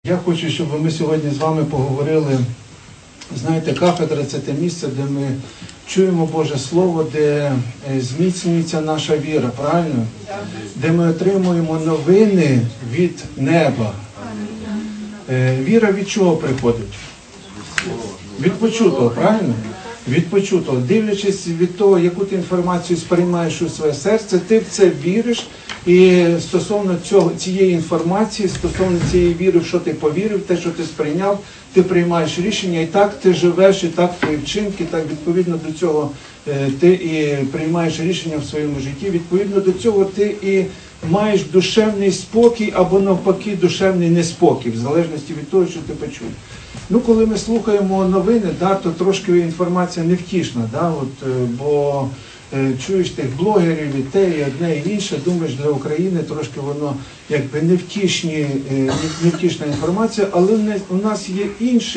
Я хочу, щоб ми сьогодні з вами поговорили. Знаєте, кафедра – це те місце, де ми чуємо Боже Слово, де зміцнюється наша віра, правильно? Де ми отримуємо новини від неба. Віра від чого приходить? Від почутого, правильно? Від почутого. Дивлячись від того, яку ти інформацію сприймаєш у своє серце, ти в це віриш. І стосовно цієї інформації, стосовно цієї віри, що ти повірив, те, що ти сприйняв, ти приймаєш рішення, і так ти живеш, і так твої вчинки, так відповідно до цього ти і приймаєш рішення в своєму житті, відповідно до цього ти і маєш душевний спокій або навпаки душевний неспокій, в залежності від того, що ти почув. Ну, коли ми слухаємо новини, то трошки інформація невтішна, бо чуєш тих блогерів, і те, і одне, і інше, думаєш, для України трошки воно якби невтішна інформація, але у нас є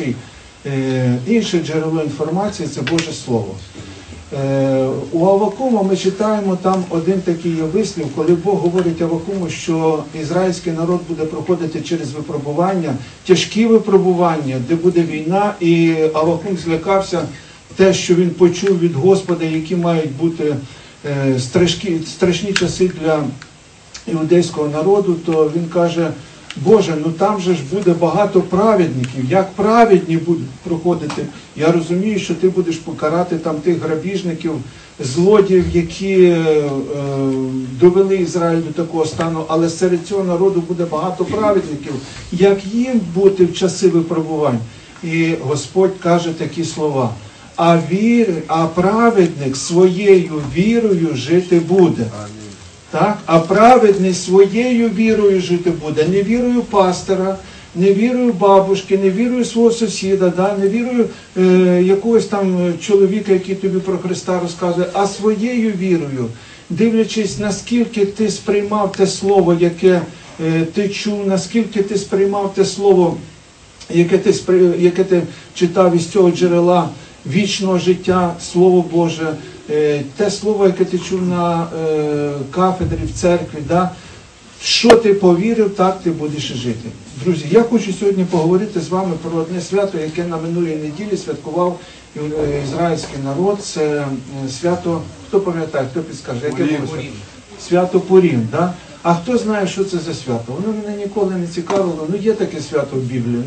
інше джерело інформації, це Боже Слово. У Аввакума ми читаємо там один такий вислів, коли Бог говорить Аввакуму, що ізраїльський народ буде проходити через випробування, тяжкі випробування, де буде війна, і Аввакум злякався те, що він почув від Господа, які мають бути страшні часи для іудейського народу, то він каже: Боже, ну там же ж буде багато праведників, як праведні будуть проходити. Я розумію, що ти будеш покарати там тих грабіжників, злодіїв, які довели Ізраїль до такого стану, але серед цього народу буде багато праведників. Як їм бути в часи випробувань? І Господь каже такі слова: а праведник своєю вірою жити буде. Так? А праведний своєю вірою жити буде. Не вірою пастора, не вірою бабушки, не вірою свого сусіда, не вірою якогось там чоловіка, який тобі про Христа розказує, а своєю вірою, дивлячись, наскільки ти сприймав те слово, яке ти чув, наскільки ти сприймав те слово, яке ти читав із цього джерела вічного життя, Слово Боже, те слово, яке ти чув на кафедрі, в церкві, що ти повірив, так ти будеш жити. Друзі, я хочу сьогодні поговорити з вами про одне свято, яке на минулій неділі святкував ізраїльський народ. Це свято, хто пам'ятає, хто підскаже, яке було свято? Свято Пурім, да? А хто знає, що це за свято? Воно мене ніколи не цікавило. Є таке свято в Біблії.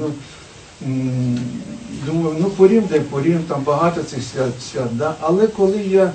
Думаю, Пурім, Пурім, там багато цих свят, але коли я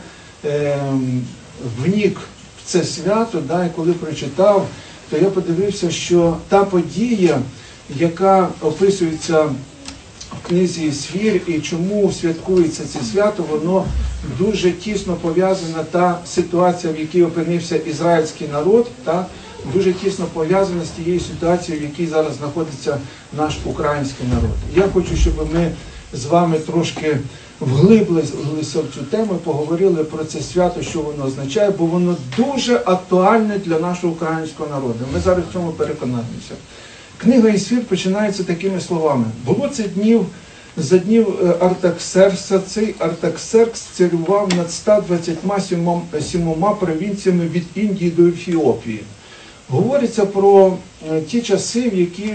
вник в це свято, і коли прочитав, то я подивився, що та подія, яка описується в книзі «Сфір» і чому святкується це свято, воно дуже тісно пов'язана, та ситуація, в якій опинився ізраїльський народ, дуже тісно пов'язана з тією ситуацією, в якій зараз знаходиться наш український народ. Я хочу, щоб ми з вами трошки вглиблилися в цю тему, поговорили про це свято, що воно означає, бо воно дуже актуальне для нашого українського народу. Ми зараз в цьому переконаємося. Книга «Ісфір» починається такими словами: «Було це за днів Артаксеркса, цей Артаксеркс царював над 127 провінціями від Індії до Ефіопії». Говориться про ті часи, в які,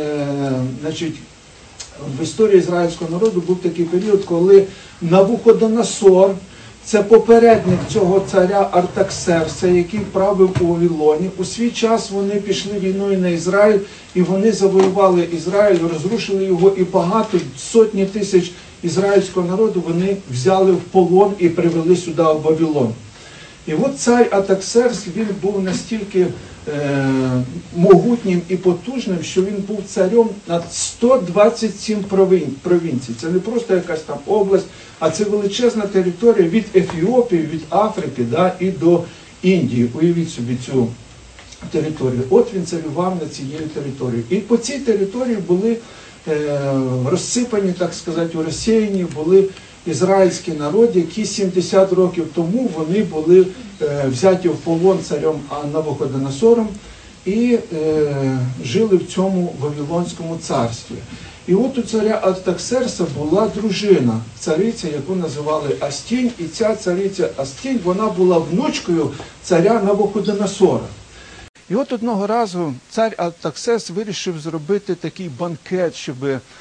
в історії ізраїльського народу був такий період, коли Навуходоносор, це попередник цього царя Артаксеркса, який правив у Вавилоні, у свій час вони пішли війною на Ізраїль, і вони завоювали Ізраїль, розрушили його, і багато, сотні тисяч ізраїльського народу вони взяли в полон і привели сюди, в Вавилон. І от цар Артаксеркс, він був настільки могутнім і потужним, що він був царем над 127 провінцій. Це не просто якась там область, а це величезна територія від Ефіопії, від Африки, і до Індії. Уявіть собі цю територію. От він царював над цією територією. І по цій території були розсипані, так сказати, розсіяні були ізраїльські народи, які 70 років тому вони були взяті в полон царем Навуходоносором і жили в цьому Вавилонському царстві. І от у царя Артаксеркса була дружина, цариця, яку називали Астінь, і ця цариця Астінь, вона була внучкою царя Навуходоносора. І от одного разу цар Артаксеркс вирішив зробити такий банкет, щоб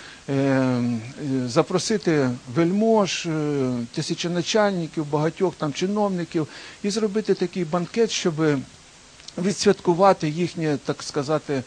запросити вельмож, тисячоначальників, багатьох там чиновників і зробити такий банкет, щоб відсвяткувати їхнє, так сказати,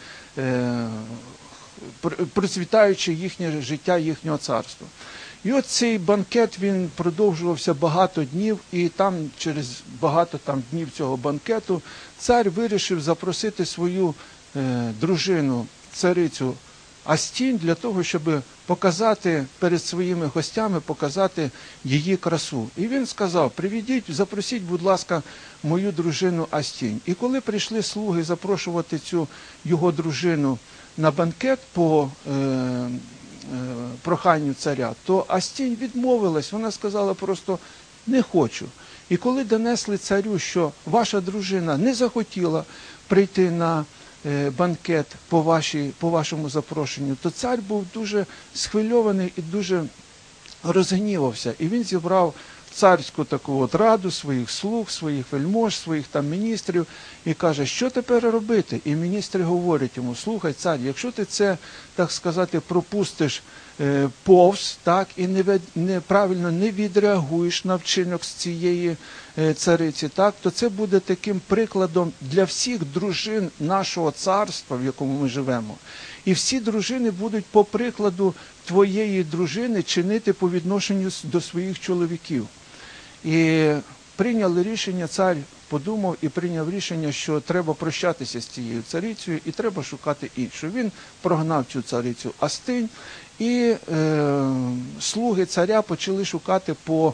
процвітаюче їхнє життя, їхнього царства. І от цей банкет, він продовжувався багато днів, і там через багато днів цього банкету цар вирішив запросити свою дружину, царицю Астінь, для того, щоб показати перед своїми гостями, показати її красу. І він сказав: приведіть, запросіть, будь ласка, мою дружину Астінь. І коли прийшли слуги запрошувати цю його дружину на банкет по проханню царя, то Астінь відмовилась, вона сказала просто: не хочу. І коли донесли царю, що ваша дружина не захотіла прийти на банкет по вашому запрошенню, то цар був дуже схвильований і дуже розгнівався. І він зібрав царську таку от раду своїх слуг, своїх вельмож, своїх там міністрів і каже: що тепер робити? І міністри говорять йому: слухай, цар, якщо ти це, так сказати, пропустиш повз, так, і неправильно не відреагуєш на вчинок з цієї цариці, так, то це буде таким прикладом для всіх дружин нашого царства, в якому ми живемо. І всі дружини будуть по прикладу твоєї дружини чинити по відношенню до своїх чоловіків. І прийняли рішення, цар подумав і прийняв рішення, що треба прощатися з цією царицею і треба шукати іншу. Він прогнав цю царицю Астинь, і слуги царя почали шукати по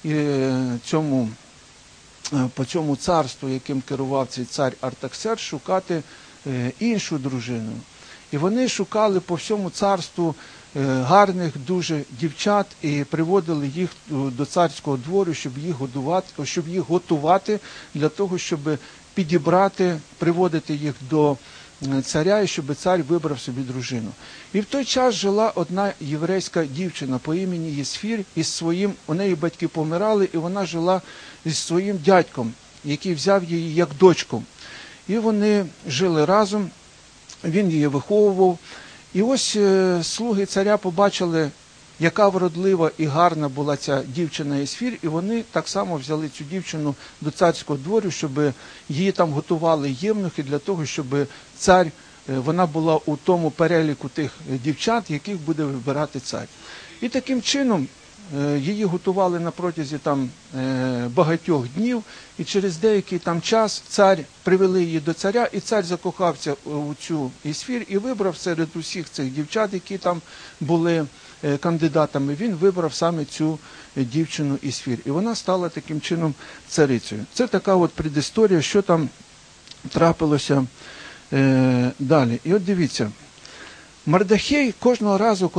цьому царству, яким керував цей цар Артаксеркс, шукати іншу дружину. І вони шукали по всьому царству гарних дуже дівчат і приводили їх до царського двору, щоб їх готувати для того, щоб підібрати, приводити їх до царя, і щоб цар вибрав собі дружину. І в той час жила одна єврейська дівчина по імені Єсфір, у неї батьки помирали, і вона жила зі своїм дядьком, який взяв її як дочку. І вони жили разом, він її виховував. І ось слуги царя побачили, яка вродлива і гарна була ця дівчина Єсфір, і вони так само взяли цю дівчину до царського двору, щоб її там готували євнухи для того, щоб вона була у тому переліку тих дівчат, яких буде вибирати цар. І таким чином її готували на протязі багатьох днів, і через деякий час привели її до царя, і цар закохався у цю Єсфір і вибрав серед усіх цих дівчат, які там були кандидатами, він вибрав саме цю дівчину Єсфір. І вона стала таким чином царицею. Це така от предісторія, що там трапилося далі. І от дивіться, Мардахей кожного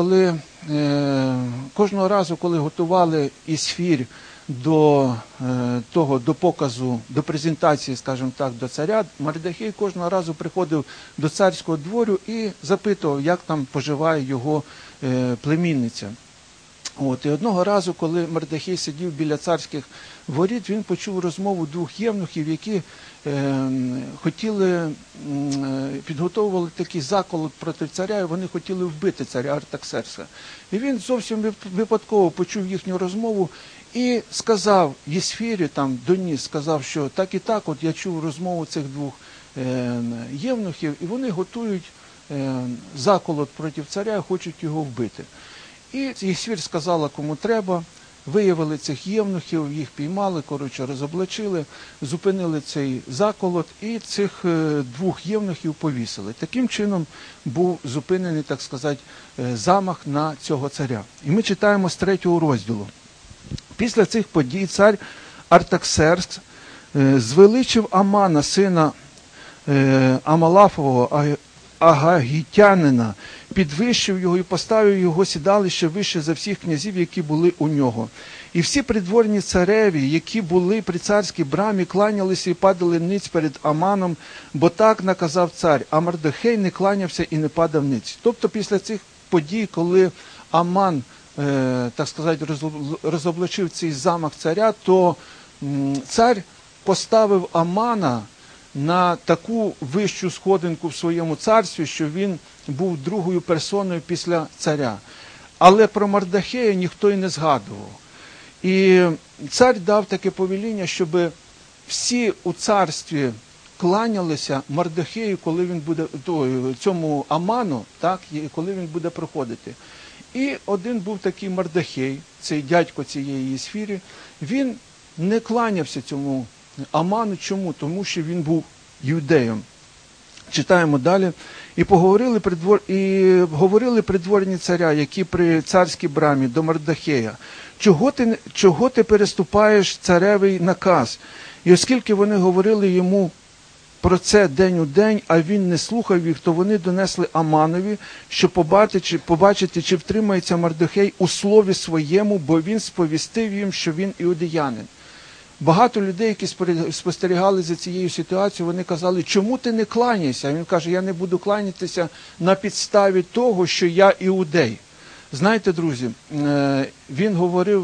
разу, коли готували Єсфір до показу, до презентації, скажімо так, до царя, Мардахей кожного разу приходив до царського двору і запитував, як там поживає його племінниця. І одного разу, коли Мардахей сидів біля царських воріт, він почув розмову двох євнухів, які підготовували такий заколот проти царя, і вони хотіли вбити царя Артаксеркса. І він зовсім випадково почув їхню розмову і сказав Єсфірі, доніс, сказав, що так і так, от я чув розмову цих двох євнухів, і вони готують заколот проти царя і хочуть його вбити. І Єсфір сказала, кому треба, виявили цих євнухів, їх піймали, розоблачили, зупинили цей заколот і цих двох євнухів повісили. Таким чином був зупинений, так сказати, замах на цього царя. І ми читаємо з 3-го розділу. Після цих подій цар Артаксеркс звеличив Амана, сина Амалафового, агагітянина, підвищив його і поставив його сідалище вище за всіх князів, які були у нього. І всі придворні цареві, які були при царській брамі, кланялися і падали ниць перед Аманом, бо так наказав цар, а Мардахей не кланявся і не падав ниць. Тобто після цих подій, коли Аман, так сказати, розоблачив цей замах царя, то цар поставив Амана на таку вищу сходинку в своєму царстві, що він був другою персоною після царя. Але про Мардахея ніхто й не згадував. І цар дав таке повеління, щоб всі у царстві кланялися Мардахею, коли він буде, цьому Аману, так, коли він буде проходити. І один був такий Мардахей, цей дядько цієї Єсфірі, він не кланявся цьому Аману. Чому? Тому що він був юдеєм. Читаємо далі. І говорили придворні царя, які при царській брамі, до Мардахея: чого ти переступаєш царевий наказ? І оскільки вони говорили йому про це день у день, а він не слухав їх, то вони донесли Аманові, щоб побачити, чи втримається Мардахей у слові своєму, бо він сповістив їм, що він іудеянин. Багато людей, які спостерігали за цією ситуацією, вони казали: чому ти не кланяєшся? А він каже: я не буду кланятися на підставі того, що я іудей. Знаєте, друзі, він говорив,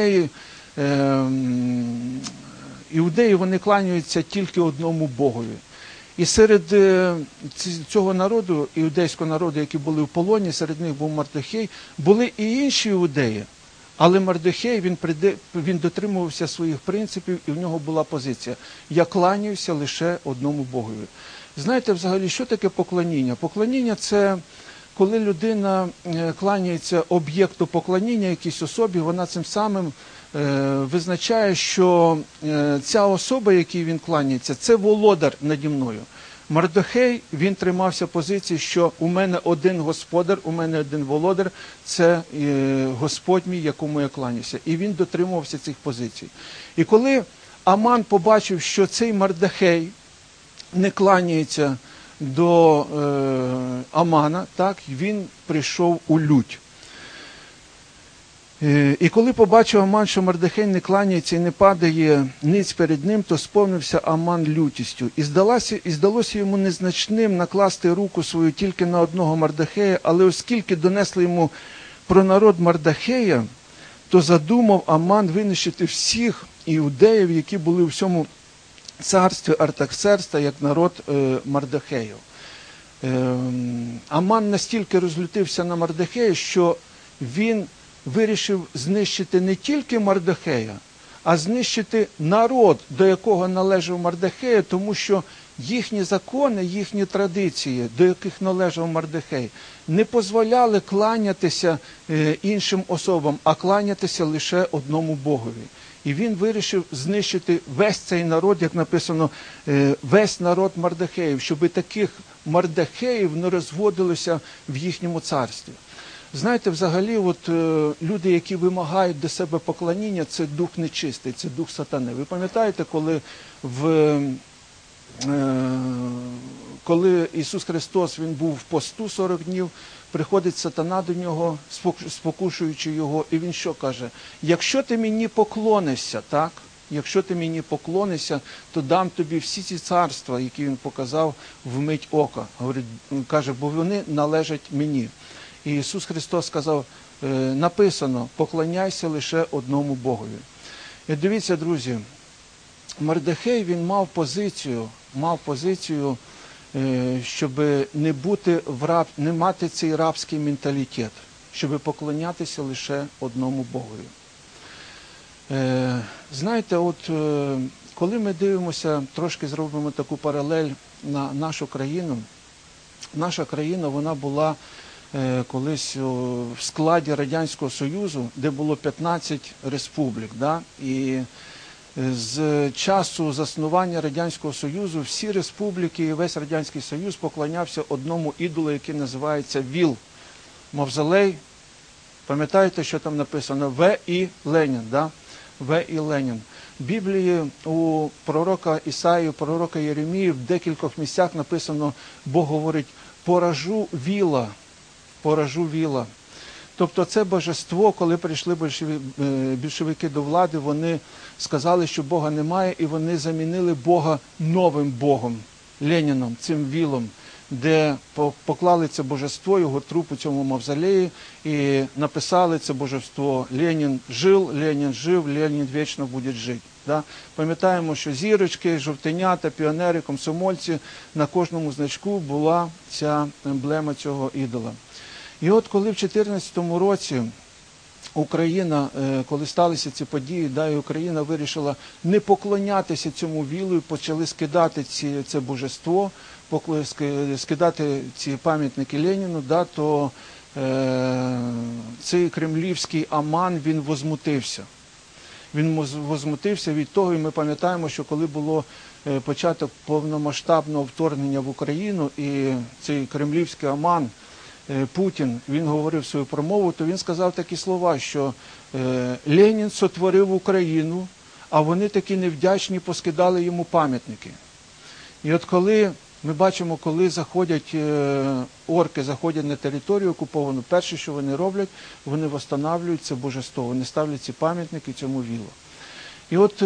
іудеї вони кланяються тільки одному Богові. І серед цього народу, іудейського народу, які були в полоні, серед них був Мардахей, були і інші іудеї. Але Мардахей, він дотримувався своїх принципів, і в нього була позиція: я кланяюся лише одному Богові. Знаєте, взагалі, що таке поклоніння? Поклоніння – це коли людина кланяється об'єкту поклоніння якійсь особі, вона цим самим визначає, що ця особа, якій він кланяється, це володар наді мною. Мардахей, він тримався позиції, що у мене один господар, у мене один володар, це Господь мій, якому я кланяюся. І він дотримувався цих позицій. І коли Аман побачив, що цей Мардахей не кланяється до Амана, так, він прийшов у лють. І коли побачив Аман, що Мардахей не кланяється і не падає ниць перед ним, то сповнився Аман лютістю. І здалося йому незначним накласти руку свою тільки на одного Мардахея, але оскільки донесли йому про народ Мардахея, то задумав Аман винищити всіх іудеїв, які були у всьому царстві Артаксеркса, як народ Мардахеїв. Аман настільки розлютився на Мардахея, що він вирішив знищити не тільки Мардахея, а знищити народ, до якого належав Мардахей, тому що їхні закони, їхні традиції, до яких належав Мардахей, не дозволяли кланятися іншим особам, а кланятися лише одному Богові. І він вирішив знищити весь цей народ, як написано, весь народ Мардахеїв, щоб таких Мардахеїв не розводилося в їхньому царстві. Знаєте, взагалі, от люди, які вимагають до себе поклоніння, це дух нечистий, це дух сатани. Ви пам'ятаєте, коли Ісус Христос, він був в посту 40 днів, приходить сатана до нього, спокушуючи його, і він що каже? Якщо ти мені поклонишся, так? Якщо ти мені поклонишся, то дам тобі всі ці царства, які він показав вмить ока. Каже, бо вони належать мені. І Ісус Христос сказав, написано, поклоняйся лише одному Богові. І дивіться, друзі, Мардахей, він мав позицію, щоб не мати цей рабський менталітет, щоб поклонятися лише одному Богові. Знаєте, от коли ми дивимося, трошки зробимо таку паралель на нашу країну, наша країна, вона була колись в складі Радянського Союзу, де було 15 республік. Да? І з часу заснування Радянського Союзу всі республіки і весь Радянський Союз поклонявся одному ідолу, який називається ВІЛ. Мавзолей, пам'ятаєте, що там написано? В. І. Ленін. Да? В. І. Ленін. В Біблії у пророка Ісаї, у пророка Єремії в декількох місцях написано, Бог говорить, поражу ВІЛа. Поражу ВІЛа. Тобто це божество, коли прийшли більшовики до влади, вони сказали, що Бога немає, і вони замінили Бога новим Богом, Леніном, цим ВІЛом. де поклали це божество, його труп у цьому мавзолеї, і написали це божество «Ленін жив, Ленін вічно буде жити». Да? Пам'ятаємо, що зірочки, жовтенята, піонери, комсомольці, на кожному значку була ця емблема цього ідола. І от коли в 2014 році Україна, коли сталися ці події, да, і Україна вирішила не поклонятися цьому вілу і почали скидати це божество, скидати ці пам'ятники Леніну, да, то цей кремлівський Аман, він возмутився. Він возмутився від того, і ми пам'ятаємо, що коли було початок повномасштабного вторгнення в Україну, і цей кремлівський Аман, Путін, він говорив свою промову, то він сказав такі слова, що Ленін сотворив Україну, а вони такі невдячні, поскидали йому пам'ятники. І от коли ми бачимо, коли заходять орки, заходять на територію окуповану, перше, що вони роблять, вони встановлюють це божество, вони ставлять ці пам'ятники цьому вілу. І от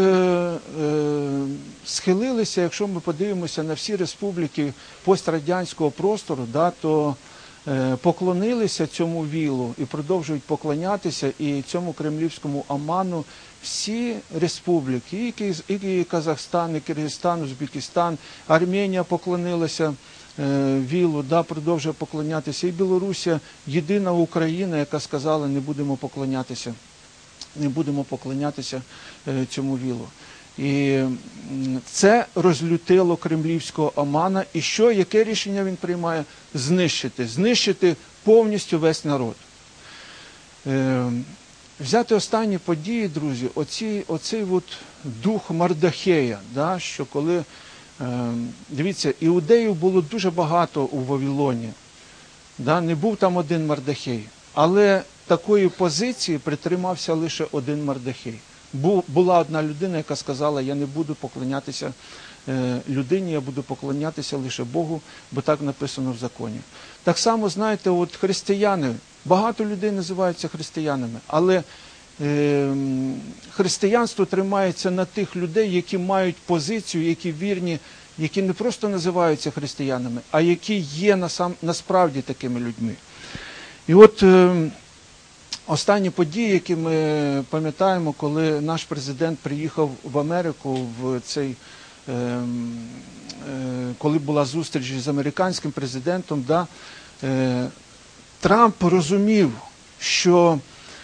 схилилися, якщо ми подивимося на всі республіки пострадянського простору, да, то поклонилися цьому вілу і продовжують поклонятися і цьому кремлівському Аману всі республіки, і Казахстан, і Киргизстан, Узбекистан, Арменія поклонилася вілу, да, продовжує поклонятися, і Білорусія, єдина Україна, яка сказала, не будемо поклонятися цьому вілу. І це розлютило кремлівського Амана. І що, яке рішення він приймає? Знищити повністю весь народ. Взяти останні події, друзі, оцей от дух Мардахея, да, що коли, дивіться, іудеїв було дуже багато у Вавилоні, да, не був там один Мардахей, але такої позиції притримався лише один Мардахей. Була одна людина, яка сказала, я не буду поклонятися людині, я буду поклонятися лише Богу, бо так написано в законі. Так само, знаєте, от християни, багато людей називаються християнами, але християнство тримається на тих людей, які мають позицію, які вірні, які не просто називаються християнами, а які є насправді такими людьми. І от останні події, які ми пам'ятаємо, коли наш президент приїхав в Америку, коли була зустріч з американським президентом, да, Трамп розумів, що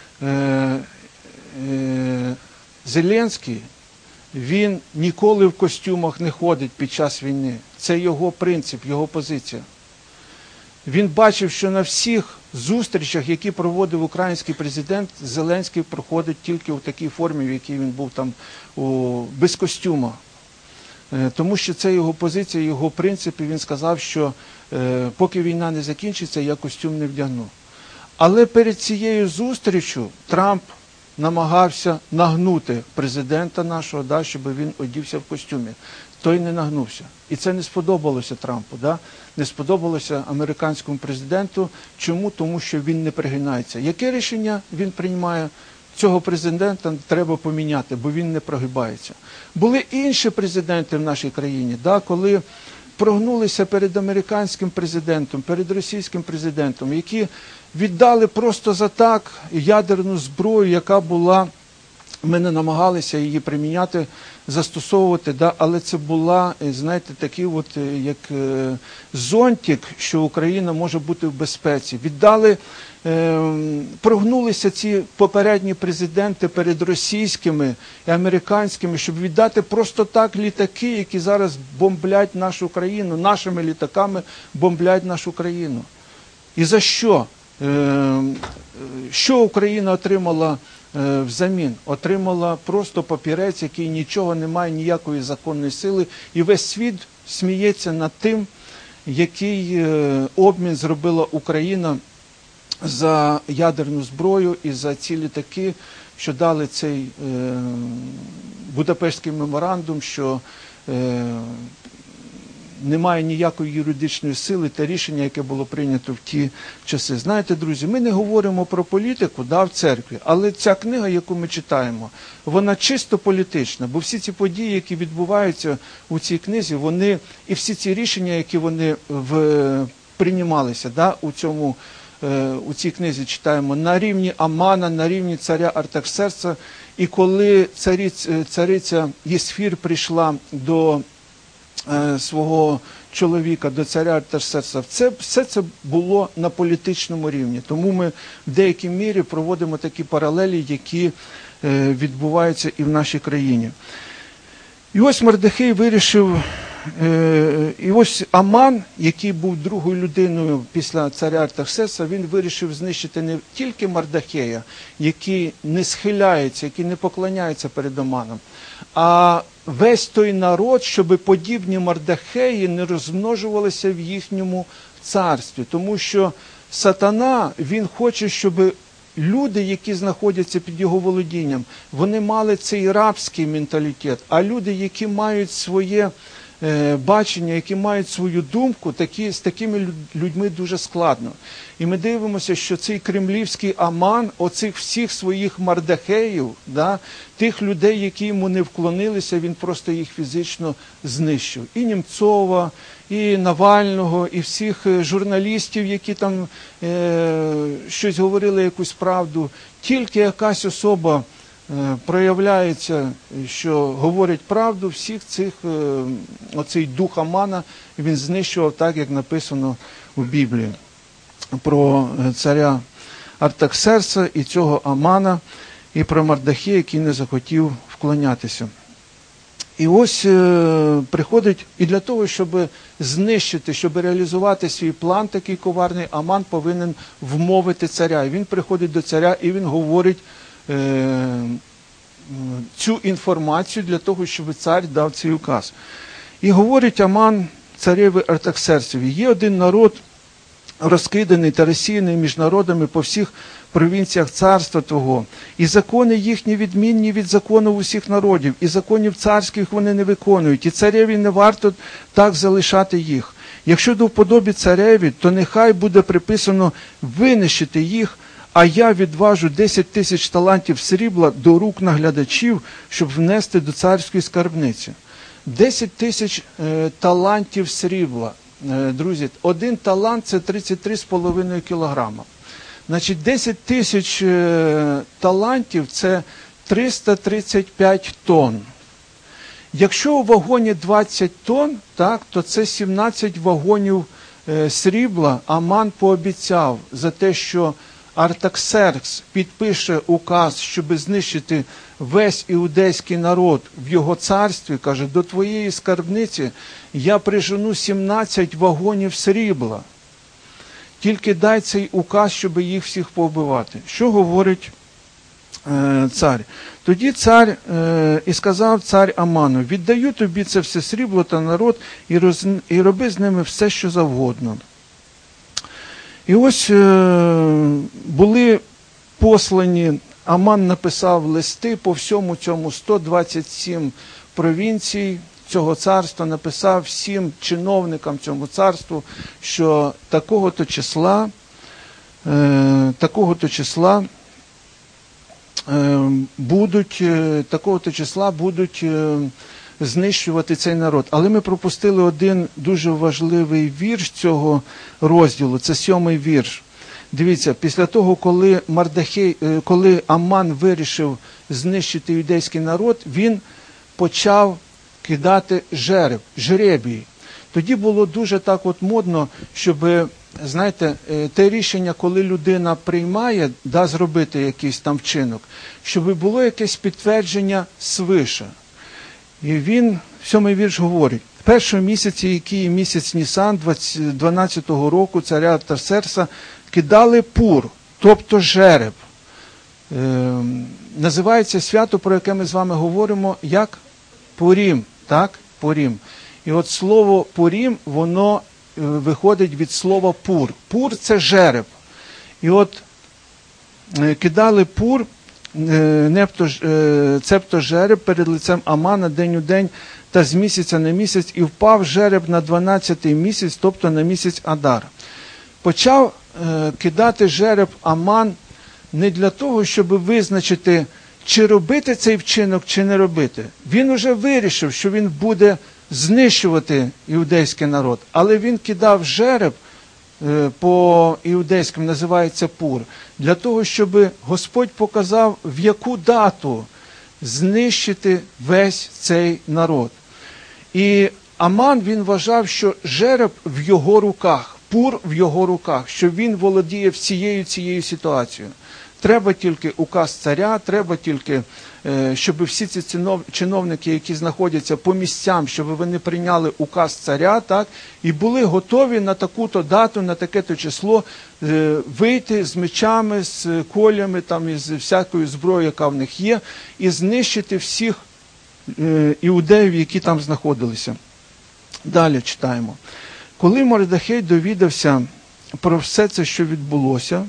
Зеленський, він ніколи в костюмах не ходить під час війни. Це його принцип, його позиція. Він бачив, що на всіх зустрічах, які проводив український президент, Зеленський проходить тільки у такій формі, в якій він був там без костюма. Тому що це його позиція, його принцип, і він сказав, що поки війна не закінчиться, я костюм не вдягну. Але перед цією зустрічю Трамп намагався нагнути президента нашого, да, щоб він одівся в костюмі. Той не нагнувся. І це не сподобалося Трампу, да? Не сподобалося американському президенту. Чому? Тому що він не пригинається. Яке рішення він приймає? Цього президента треба поміняти, бо він не прогибається. Були інші президенти в нашій країні, да, коли прогнулися перед американським президентом, перед російським президентом, які віддали просто за так ядерну зброю, яка була, ми не намагалися її приміняти, застосовувати, да, але це була, знаєте, такий от, як зонтик, що Україна може бути в безпеці. Віддали, прогнулися ці попередні президенти перед російськими і американськими, щоб віддати просто так літаки, які зараз бомблять нашу країну, нашими літаками бомблять нашу країну. І за що? Що Україна отримала взамін? Отримала просто папірець, який нічого не має, ніякої законної сили, і весь світ сміється над тим, який обмін зробила Україна за ядерну зброю і за ці літаки, що дали цей Будапештський меморандум, що немає ніякої юридичної сили те рішення, яке було прийнято в ті часи. Знаєте, друзі, ми не говоримо про політику, в церкві, але ця книга, яку ми читаємо, вона чисто політична, бо всі ці події, які відбуваються у цій книзі, вони, і всі ці рішення, які вони приймалися, у цій книзі читаємо, на рівні Амана, на рівні царя Артаксеркса, і коли цариця Єсфір прийшла до свого чоловіка, до царя Артаксеркса, все це було на політичному рівні. Тому ми в деякій мірі проводимо такі паралелі, які відбуваються і в нашій країні. І ось Мордехей вирішив, і ось Аман, який був другою людиною після царя Артаксеркса, він вирішив знищити не тільки Мордехея, який не схиляється, який не поклоняється перед Аманом, а весь той народ, щоб подібні Мордехеї не розмножувалися в їхньому царстві. Тому що сатана, він хоче, щоб люди, які знаходяться під його володінням, вони мали цей рабський менталітет, а люди, які мають своє бачення, які мають свою думку, з такими людьми дуже складно. І ми дивимося, що цей кремлівський Аман, оцих всіх своїх Мордехеїв, тих людей, які йому не вклонилися, він просто їх фізично знищив. І Німцова, і Навального, і всіх журналістів, які там щось говорили, якусь правду. Тільки якась особа проявляється, що говорить правду, всіх цих, оцей дух Амана, він знищував так, як написано у Біблії про царя Артаксеркса і цього Амана, і про Мордехея, який не захотів вклонятися. І ось приходить, і для того, щоб знищити, щоб реалізувати свій план такий коварний, Аман повинен вмовити царя. І він приходить до царя, і він говорить цю інформацію для того, щоб цар дав цей указ. І говорить Аман цареві Артаксерксові: є один народ, розкиданий та розсіяний між народами по всіх провінціях царства Твого, і закони їхні відмінні від законів усіх народів, і законів царських вони не виконують, і цареві не варто так залишати їх. Якщо до вподоби цареві, то нехай буде приписано винищити їх, а я відважу 10 тисяч талантів срібла до рук наглядачів, щоб внести до царської скарбниці. 10 тисяч талантів срібла. Друзі, один талант – це 33,5 кілограма. Значить, 10 тисяч талантів – це 335 тонн. Якщо у вагоні 20 тонн, то це 17 вагонів срібла Аман пообіцяв за те, що Артаксеркс підпише указ, щоб знищити весь іудейський народ в його царстві, каже, до твоєї скарбниці я прижену 17 вагонів срібла. Тільки дай цей указ, щоб їх всіх повбивати. Що говорить цар? Тоді цар, і сказав цар Аману: віддаю тобі це все срібло та народ, і роби з ними все, що завгодно. І ось були послані, Аман написав листи по всьому цьому 127 провінцій цього царства, написав всім чиновникам цьому царству, що такого-то числа будуть знищувати цей народ. Але ми пропустили один дуже важливий вірш цього розділу, це 7-й вірш. Дивіться, після того, коли Аман вирішив знищити юдейський народ, він почав кидати жребій. Тоді було дуже так модно, щоб, знаєте, те рішення, коли людина приймає, зробити якийсь там вчинок, щоб було якесь підтвердження свише. І він, 7-й вірш говорить: в першому місяці, який є місяць Нісан, 12-го року царя Артаксеркса, кидали пур, тобто жереб. Називається свято, про яке ми з вами говоримо, як Пурім. Пурім. І от слово Пурім, воно виходить від слова пур. Пур – це жереб. І от кидали пур, цебто жереб перед лицем Амана день у день та з місяця на місяць, і впав жереб на 12-й місяць, тобто на місяць Адар. Почав кидати жереб Аман не для того, щоб визначити, чи робити цей вчинок, чи не робити. Він уже вирішив, що він буде знищувати іудейський народ, але він кидав жереб, по-іудейському називається пур, для того, щоб Господь показав, в яку дату знищити весь цей народ. І Аман, він вважав, що жереб в його руках, пур в його руках, що він володіє всією цією ситуацією. Треба тільки указ царя, треба тільки, щоб всі ці чиновники, які знаходяться по місцям, щоб вони прийняли указ царя, так, і були готові на таку-то дату, на таке-то число вийти з мечами, з колями, там, із всякою зброєю, яка в них є, і знищити всіх іудеїв, які там знаходилися. Далі читаємо. Коли Мордехей довідався про все це, що відбулося,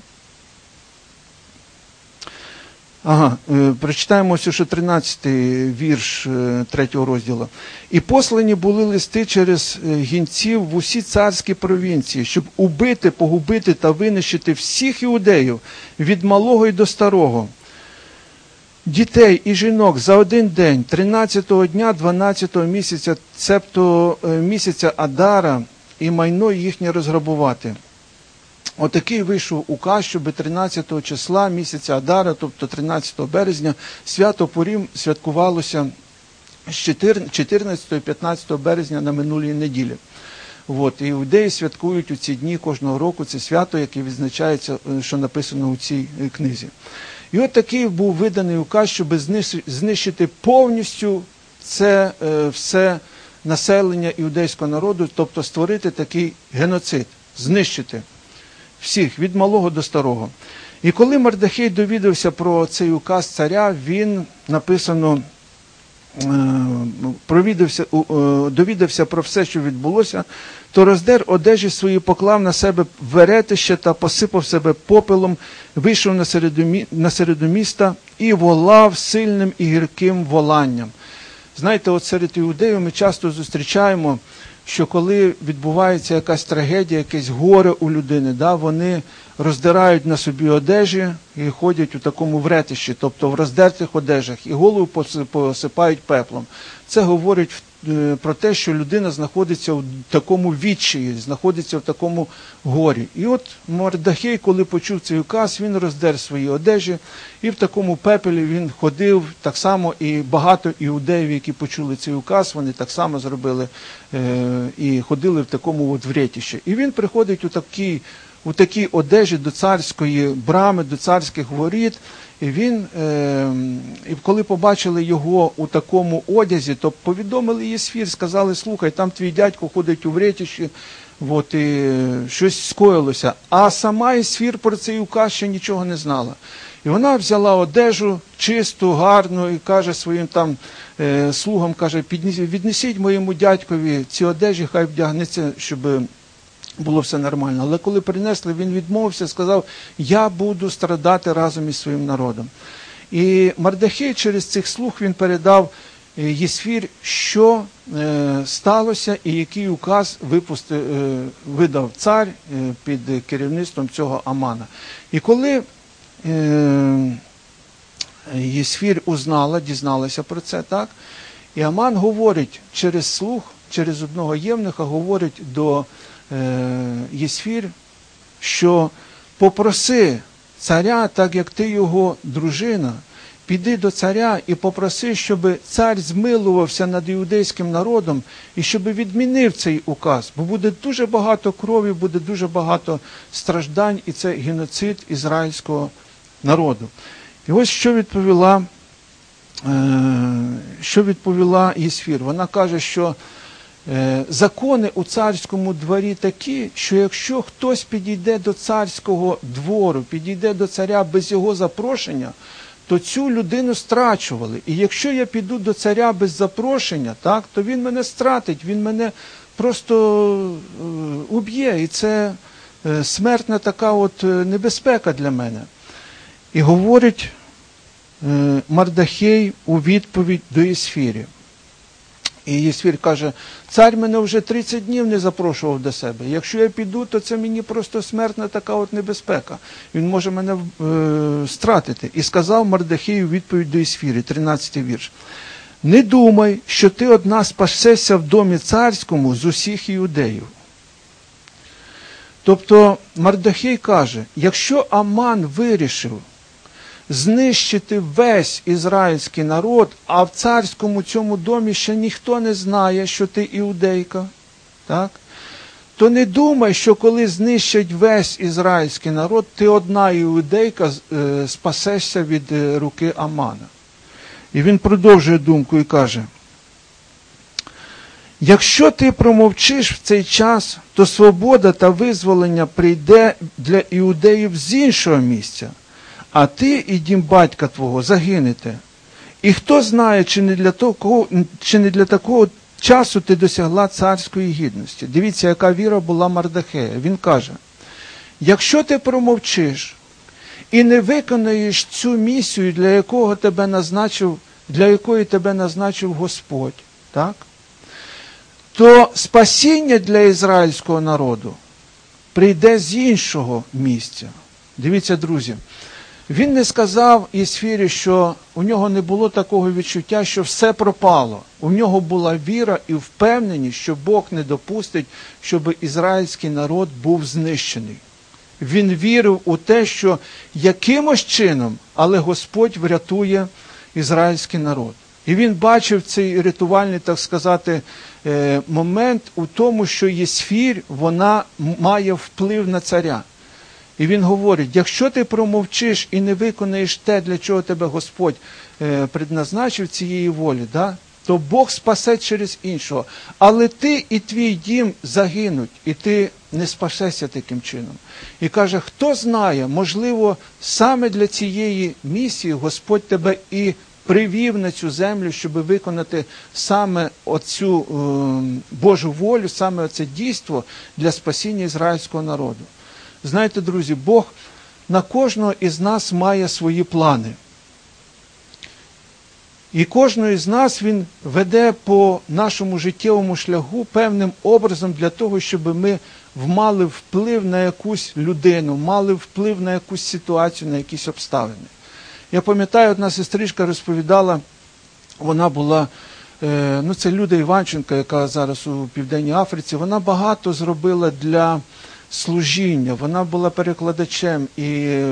прочитаємо ось уже 13-й вірш 3-го розділу. «І послані були листи через гінців в усі царські провінції, щоб убити, погубити та винищити всіх іудеїв, від малого й до старого, дітей і жінок за один день, 13-го дня 12-го місяця, цебто місяця Адара, і майно їхнє розграбувати». Отакий вийшов указ, щоб 13 числа місяця Адара, тобто 13 березня, свято Пурім святкувалося з 14 і 15 березня на минулій неділі. І іудеї святкують у ці дні кожного року це свято, яке відзначається, що написано у цій книзі. І от такий був виданий указ, щоб знищити повністю це все населення іудейського народу, тобто створити такий геноцид, знищити всіх, від малого до старого. І коли Мордехей довідався про цей указ царя, він, написано, довідався про все, що відбулося, то роздер одежі свої, поклав на себе веретище та посипав себе попелом, вийшов на середу міста і волав сильним і гірким воланням. Знаєте, от серед іудеїв ми часто зустрічаємо, що коли відбувається якась трагедія, якесь горе у людини, вони роздирають на собі одежі і ходять у такому вретищі, тобто в роздертих одежах, і голову посипають пеплом. Це говорить про те, що людина знаходиться в такому відчаї, знаходиться в такому горі. І от Мордехей, коли почув цей указ, він роздер свої одежі, і в такому пепелі він ходив, так само і багато іудеїв, які почули цей указ, вони так само зробили і ходили в такому от вретищі. І він приходить у такій одежі до царської брами, до царських воріт, і коли побачили його у такому одязі, то повідомили Єсфір, сказали: слухай, там твій дядько ходить у вретищі, і щось скоїлося. А сама Єсфір про цей указ ще нічого не знала. І вона взяла одежу чисту, гарну, і каже своїм там слугам, каже: віднесіть моєму дядькові ці одежі, хай вдягнеться, щоб було все нормально. Але коли принесли, він відмовився, сказав: я буду страдати разом із своїм народом. І Мордехей через цих слуг він передав Єсфір, що сталося і який указ видав цар під керівництвом цього Амана. І коли Єсфір дізналася про це, так, і Аман говорить через слуг, через одного євнуха, говорить до Єсфір, що попроси царя, так як ти його дружина, піди до царя і попроси, щоб цар змилувався над іудейським народом і щоб відмінив цей указ, бо буде дуже багато крові, буде дуже багато страждань, і це геноцид ізраїльського народу. І ось що відповіла Єсфір. Вона каже, що закони у царському дворі такі, що якщо хтось підійде до царського двору, підійде до царя без його запрошення, то цю людину страчували. І якщо я піду до царя без запрошення, так, то він мене стратить, він мене просто уб'є. І це смертна така от небезпека для мене. І говорить Мардахей у відповідь до Єсфірі. І Єсфір каже, цар мене вже 30 днів не запрошував до себе. Якщо я піду, то це мені просто смертна така от небезпека. Він може мене стратити. І сказав Мардахей у відповідь до Єсфірі, 13-й вірш. Не думай, що ти одна спасешся в домі царському з усіх іудеїв. Тобто Мардахей каже, якщо Аман вирішив знищити весь ізраїльський народ, а в царському цьому домі ще ніхто не знає, що ти іудейка, так? То не думай, що коли знищать весь ізраїльський народ, ти одна іудейка спасешся від руки Амана. І він продовжує думку і каже, якщо ти промовчиш в цей час, то свобода та визволення прийде для іудеїв з іншого місця, а ти і дім батька твого загинете. І хто знає, чи не для такого часу ти досягла царської гідності. Дивіться, яка віра була Мардахея. Він каже, якщо ти промовчиш і не виконаєш цю місію, для якої тебе назначив Господь, так? То спасіння для ізраїльського народу прийде з іншого місця. Дивіться, друзі, він не сказав Єсфірі, що у нього не було такого відчуття, що все пропало. У нього була віра і впевненість, що Бог не допустить, щоб ізраїльський народ був знищений. Він вірив у те, що якимось чином, але Господь врятує ізраїльський народ. І він бачив цей рятувальний, так сказати, момент у тому, що Єсфір, вона має вплив на царя. І він говорить, якщо ти промовчиш і не виконаєш те, для чого тебе Господь предназначив цієї волі, да, то Бог спасе через іншого. Але ти і твій дім загинуть, і ти не спасешся таким чином. І каже, хто знає, можливо, саме для цієї місії Господь тебе і привів на цю землю, щоб виконати саме оцю Божу волю, саме оце дійство для спасіння ізраїльського народу. Знаєте, друзі, Бог на кожного із нас має свої плани. І кожного із нас Він веде по нашому життєвому шляху певним образом для того, щоб ми мали вплив на якусь людину, мали вплив на якусь ситуацію, на якісь обставини. Я пам'ятаю, одна сестричка розповідала, вона була, це Люда Іванченко, яка зараз у Південній Африці, вона багато зробила для служіння, вона була перекладачем, і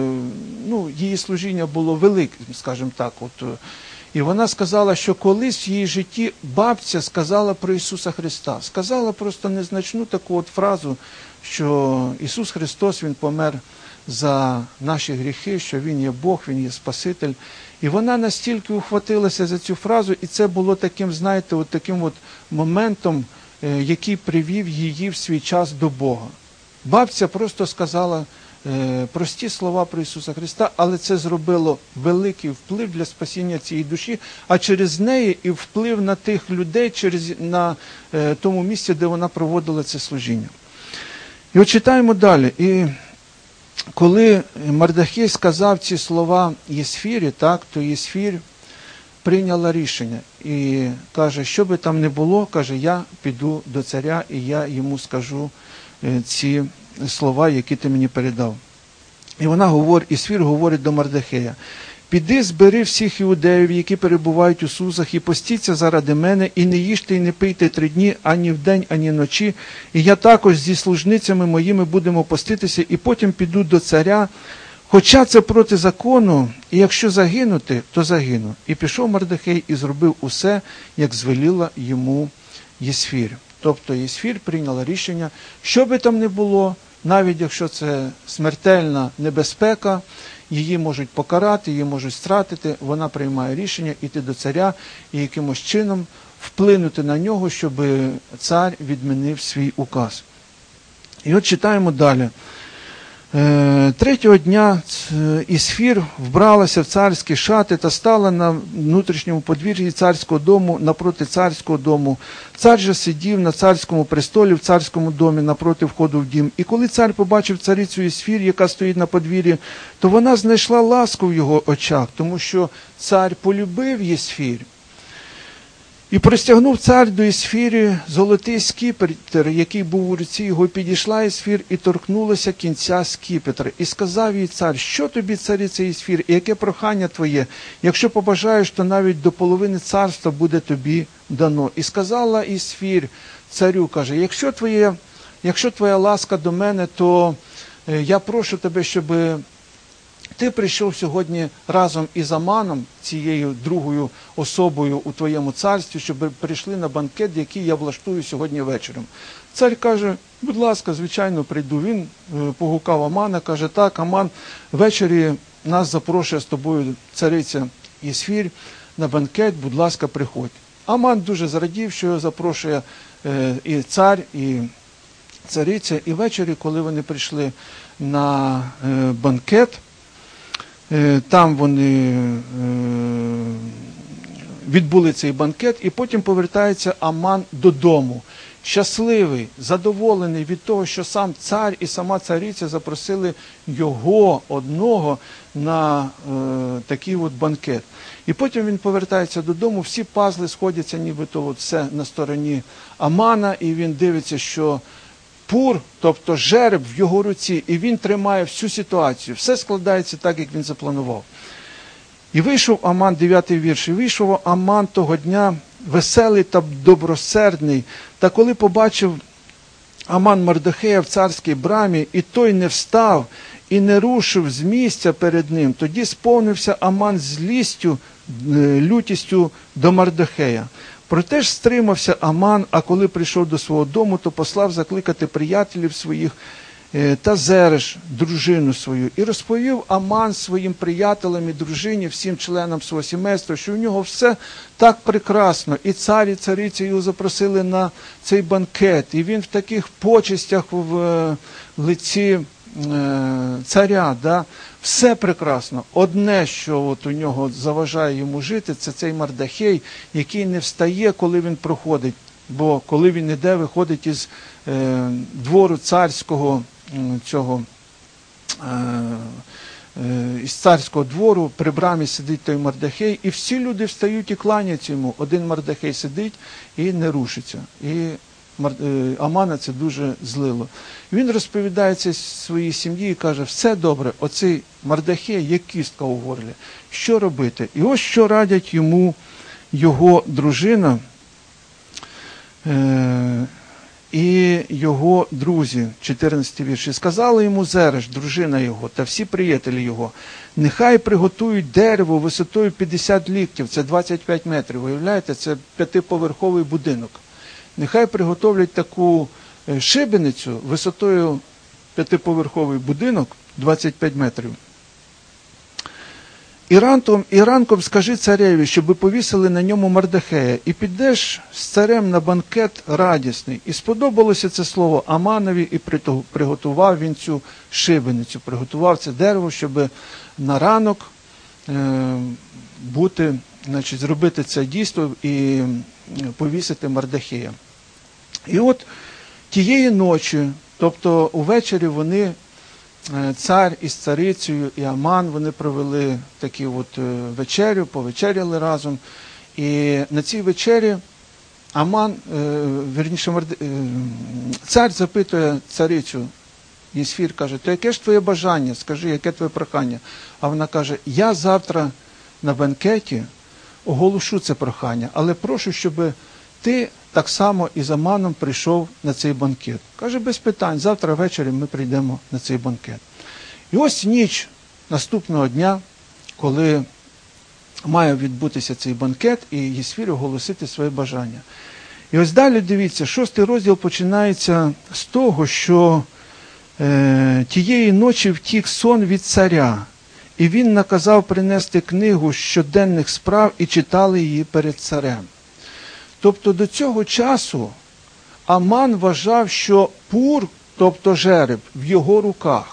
її служіння було великим, скажімо так. І вона сказала, що колись в її житті бабця сказала про Ісуса Христа. Сказала просто незначну таку от фразу, що Ісус Христос, Він помер за наші гріхи, що Він є Бог, Він є Спаситель. І вона настільки ухватилася за цю фразу, і це було таким, знаєте, таким моментом, який привів її в свій час до Бога. Бабця просто сказала прості слова про Ісуса Христа, але це зробило великий вплив для спасіння цієї душі, а через неї і вплив на тих людей, на тому місці, де вона проводила це служіння. І от читаємо далі. І коли Мардахей сказав ці слова Єсфірі, то Єсфір прийняла рішення і каже, що би там не було, каже, я піду до царя і я йому скажу ці слова, які ти мені передав. І Єсфір говорить до Мардахея, піди, збери всіх іудеїв, які перебувають у Сузах, і постіться заради мене, і не їжте, і не пийте 3 дні, ані вдень, ані вночі, і я також зі служницями моїми будемо поститися, і потім піду до царя, хоча це проти закону, і якщо загинути, то загину. І пішов Мардахей і зробив усе, як звеліла йому Єсфір. Тобто Єсфір прийняла рішення, що би там не було, навіть якщо це смертельна небезпека, її можуть покарати, її можуть стратити, вона приймає рішення йти до царя і якимось чином вплинути на нього, щоб цар відмінив свій указ. І от читаємо далі. Третього дня Ісфір вбралася в царські шати та стала на внутрішньому подвір'ї царського дому напроти царського дому. Цар же сидів на царському престолі в царському домі напроти входу в дім. І коли цар побачив царицю Ісфір, яка стоїть на подвір'ї, то вона знайшла ласку в його очах, тому що цар полюбив Ісфір. І простягнув цар до Ісфірі золотий скіпетр, який був у руці його, підійшла Ісфір і торкнулася кінця скіпетра. І сказав їй цар: що тобі, цариця Ісфір, і яке прохання твоє? Якщо побажаєш, то навіть до половини царства буде тобі дано. І сказала Ісфір царю, каже: якщо твоя ласка до мене, то я прошу тебе, щоб ти прийшов сьогодні разом із Аманом, цією другою особою у твоєму царстві, щоб прийшли на банкет, який я влаштую сьогодні вечором. Цар каже: будь ласка, звичайно, прийду. Він погукав Амана, каже: так, Аман, ввечері нас запрошує з тобою цариця Ісфір на банкет, будь ласка, приходь. Аман дуже зрадів, що його запрошує і цар, і цариця. І ввечері, коли вони прийшли на банкет, там вони відбули цей банкет, і потім повертається Аман додому. Щасливий, задоволений від того, що сам цар і сама цариця запросили його одного на такий от банкет. І потім він повертається додому, всі пазли сходяться нібито все на стороні Амана, і він дивиться, що пур, тобто жереб в його руці, і він тримає всю ситуацію. Все складається так, як він запланував. І вийшов Аман, 9-й вірш, і вийшов Аман того дня веселий та добросердний. Та коли побачив Аман Мардохея в царській брамі, і той не встав і не рушив з місця перед ним, тоді сповнився Аман злістю, лютістю до Мардохея. Проте ж стримався Аман, а коли прийшов до свого дому, то послав закликати приятелів своїх та Зереш, дружину свою. І розповів Аман своїм приятелям і дружині, всім членам свого сімейства, що у нього все так прекрасно. І цар, і цариця його запросили на цей банкет. І він в таких почестях в лиці царя, да? Все прекрасно. Одне, що от у нього заважає йому жити, це цей Мардохей, який не встає, коли він проходить. Бо коли він іде, виходить із двору царського, із царського двору, при брамі сидить той Мардохей, і всі люди встають і кланяться йому. Один Мардохей сидить і не рушиться. І Амана це дуже злило. Він розповідає це своїй сім'ї і каже: все добре, оцей Мардохей є кістка у горлі. Що робити? І ось що радять йому його дружина і його друзі, 14-й вірш. І сказала йому Зереш, дружина його, та всі приятелі його: нехай приготують дерево висотою 50 ліктів, це 25 метрів. Виявляєте, це 5-поверховий будинок. Нехай приготовлять таку шибеницю висотою 5-поверховий будинок, 25 метрів. І ранком скажи цареві, щоби повісили на ньому Мардохея, і підеш з царем на банкет радісний. І сподобалося це слово Аманові, і приготував він цю шибеницю, приготував це дерево, щоб на ранок зробити це дійство і повісити Мардохея. І от тієї ночі, тобто увечері вони, цар із царицею і Аман, вони провели таку от вечерю, повечеряли разом. І на цій вечері цар запитує царицю Ісфір, каже: то яке ж твоє бажання? Скажи, яке твоє прохання? А вона каже: я завтра на банкеті оголошу це прохання, але прошу, щоб ти так само із Аманом прийшов на цей банкет. Каже: без питань, завтра ввечері ми прийдемо на цей банкет. І ось ніч наступного дня, коли має відбутися цей банкет, і Ісфір оголосити своє бажання. І ось далі, дивіться, 6-й розділ починається з того, що тієї ночі втік сон від царя, і він наказав принести книгу щоденних справ, і читали її перед царем. Тобто до цього часу Аман вважав, що пур, тобто жереб, в його руках.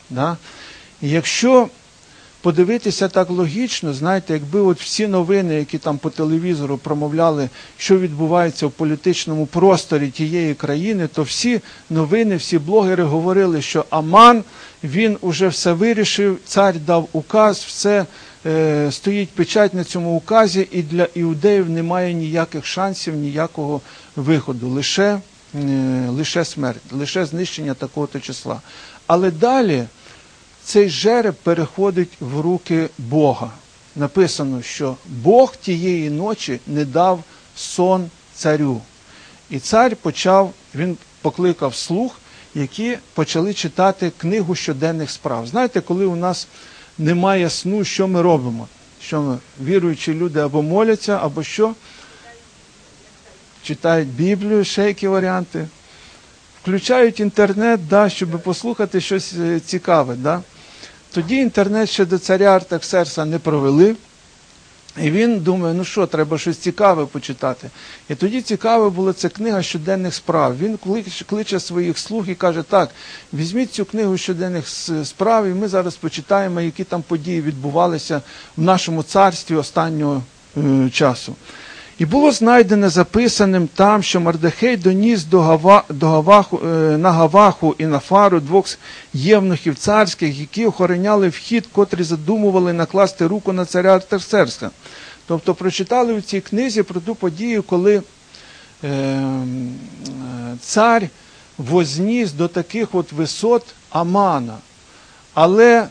Да? І якщо подивитися так логічно, знаєте, якби от всі новини, які там по телевізору промовляли, що відбувається в політичному просторі тієї країни, то всі новини, всі блогери говорили, що Аман, він уже все вирішив, цар дав указ, все, стоїть печать на цьому указі, і для іудеїв немає ніяких шансів, ніякого виходу, лише смерть, лише знищення такого-то числа. Але далі цей жереб переходить в руки Бога. Написано, що Бог тієї ночі не дав сон царю. І цар він покликав слуг, які почали читати книгу щоденних справ. Знаєте, коли у нас немає сну, що ми робимо? Що ми, віруючі люди або моляться, або що? Читають Біблію, ще які варіанти. Включають інтернет, да, щоб послухати щось цікаве. Да? Тоді інтернет ще до царя Артаксеркса не провели. І він думає, ну що, треба щось цікаве почитати. І тоді цікаве була ця книга щоденних справ. Він кличе своїх слуг і каже, так, візьміть цю книгу щоденних справ, і ми зараз почитаємо, які там події відбувалися в нашому царстві останнього часу. І було знайдено записаним там, що Мардахей доніс на Гаваху і на Фару двох євнухів царських, які охороняли вхід, котрі задумували накласти руку на царя Артаксеркса. Тобто прочитали у цій книзі про ту подію, коли цар возніс до таких от висот Амана. Але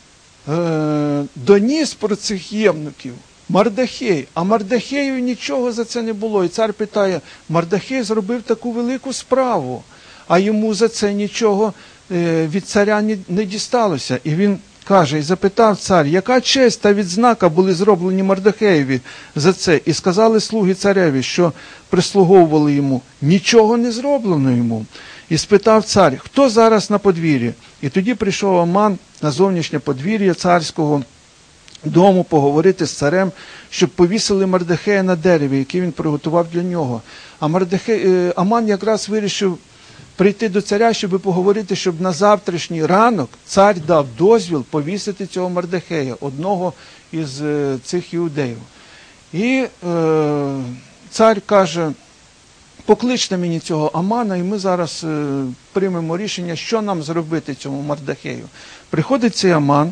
доніс про цих євнуків Мардахей, а Мардахею нічого за це не було. І цар питає, Мардахей зробив таку велику справу, а йому за це нічого від царя не дісталося. І він каже, і запитав цар, яка честь та відзнака були зроблені Мардахеєві за це? І сказали слуги цареві, що прислуговували йому, нічого не зроблено йому. І спитав цар, хто зараз на подвір'ї? І тоді прийшов Аман на зовнішнє подвір'я царського дому поговорити з царем, щоб повісили Мардахея на дереві, який він приготував для нього. А Аман якраз вирішив прийти до царя, щоб поговорити, щоб на завтрашній ранок цар дав дозвіл повісити цього Мардахея, одного із цих іудеїв. І цар каже, покличте мені цього Амана, і ми зараз приймемо рішення, що нам зробити цьому Мардахею. Приходить цей Аман,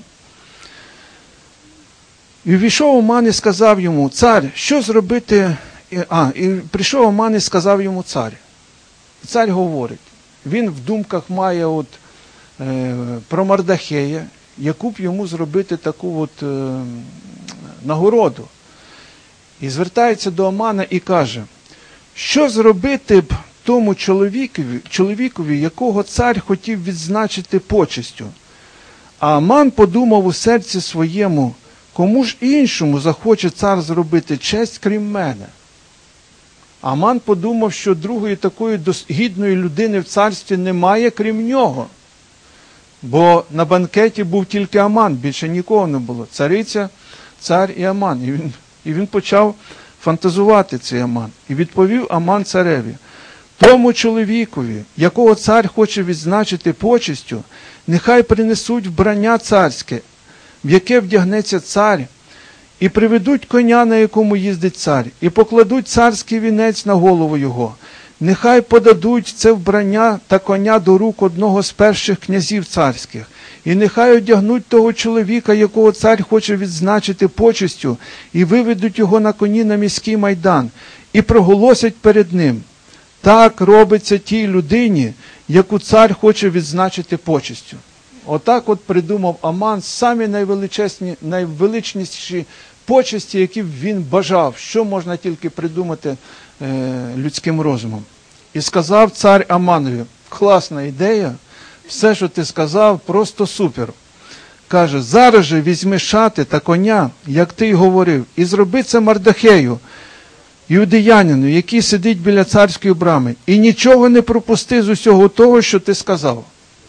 і ввійшов Аман і сказав йому, цар, що зробити? І прийшов Аман і сказав йому цар. І цар говорить, він в думках має про Мардахея, яку б йому зробити таку нагороду. І звертається до Амана і каже, що зробити б тому чоловікові, якого цар хотів відзначити почестю? А Аман подумав у серці своєму, кому ж іншому захоче цар зробити честь, крім мене? Аман подумав, що другої такої гідної людини в царстві немає, крім нього. Бо на банкеті був тільки Аман, більше нікого не було. Цариця, цар і Аман. І він почав фантазувати цей Аман. І відповів Аман цареві, тому чоловікові, якого цар хоче відзначити почестю, нехай принесуть вбрання царське, в яке вдягнеться цар, і приведуть коня, на якому їздить цар, і покладуть царський вінець на голову його. Нехай подадуть це вбрання та коня до рук одного з перших князів царських, і нехай одягнуть того чоловіка, якого цар хоче відзначити почестю, і виведуть його на коні на міський майдан, і проголосять перед ним. Так робиться тій людині, яку цар хоче відзначити почестю. Отак придумав Аман самі найвеличніші почесті, які б він бажав, що можна тільки придумати людським розумом. І сказав цар Аманові, класна ідея, все, що ти сказав, просто супер. Каже, зараз же візьми шати та коня, як ти й говорив, і зроби це Мардахею, юдеянину, який сидить біля царської брами, і нічого не пропусти з усього того, що ти сказав.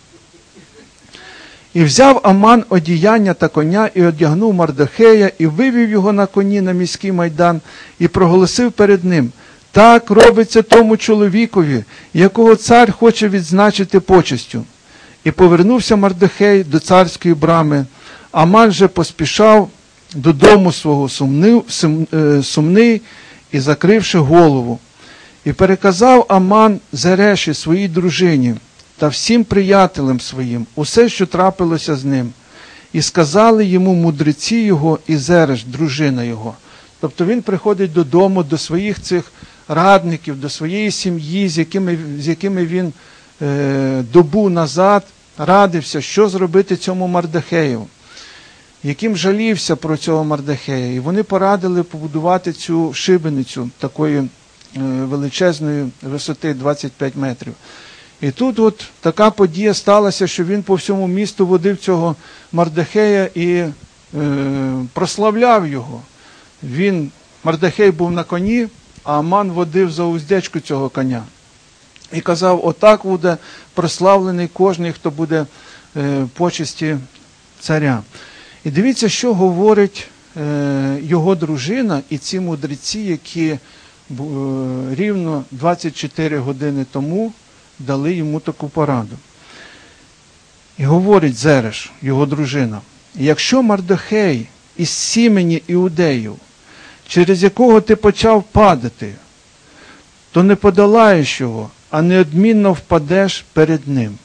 І взяв Аман одіяння та коня, і одягнув Мардахея, і вивів його на коні на міський майдан, і проголосив перед ним, так робиться тому чоловікові, якого цар хоче відзначити почестю. І повернувся Мардохей до царської брами, Аман же поспішав додому свого сумний і закривши голову. І переказав Аман Зереші своїй дружині та всім приятелям своїм усе, що трапилося з ним. І сказали йому мудреці його і Зереш, дружина його. Тобто він приходить додому, до своїх цих радників, до своєї сім'ї, з якими він добу назад радився, що зробити цьому Мардохею, яким жалівся про цього Мардохея. І вони порадили побудувати цю шибеницю такої величезної висоти 25 метрів. І тут от така подія сталася, що він по всьому місту водив цього Мардохея і прославляв його. Мардохей був на коні, а Аман водив за уздечку цього коня. І казав, отак буде прославлений кожний, хто буде почесті царя. І дивіться, що говорить його дружина і ці мудреці, які рівно 24 години тому дали йому таку пораду. І говорить Зереш, його дружина, якщо Мардохей із сімені Іудеїв, через якого ти почав падати, то не подолаєш його, а неодмінно впадеш перед ним.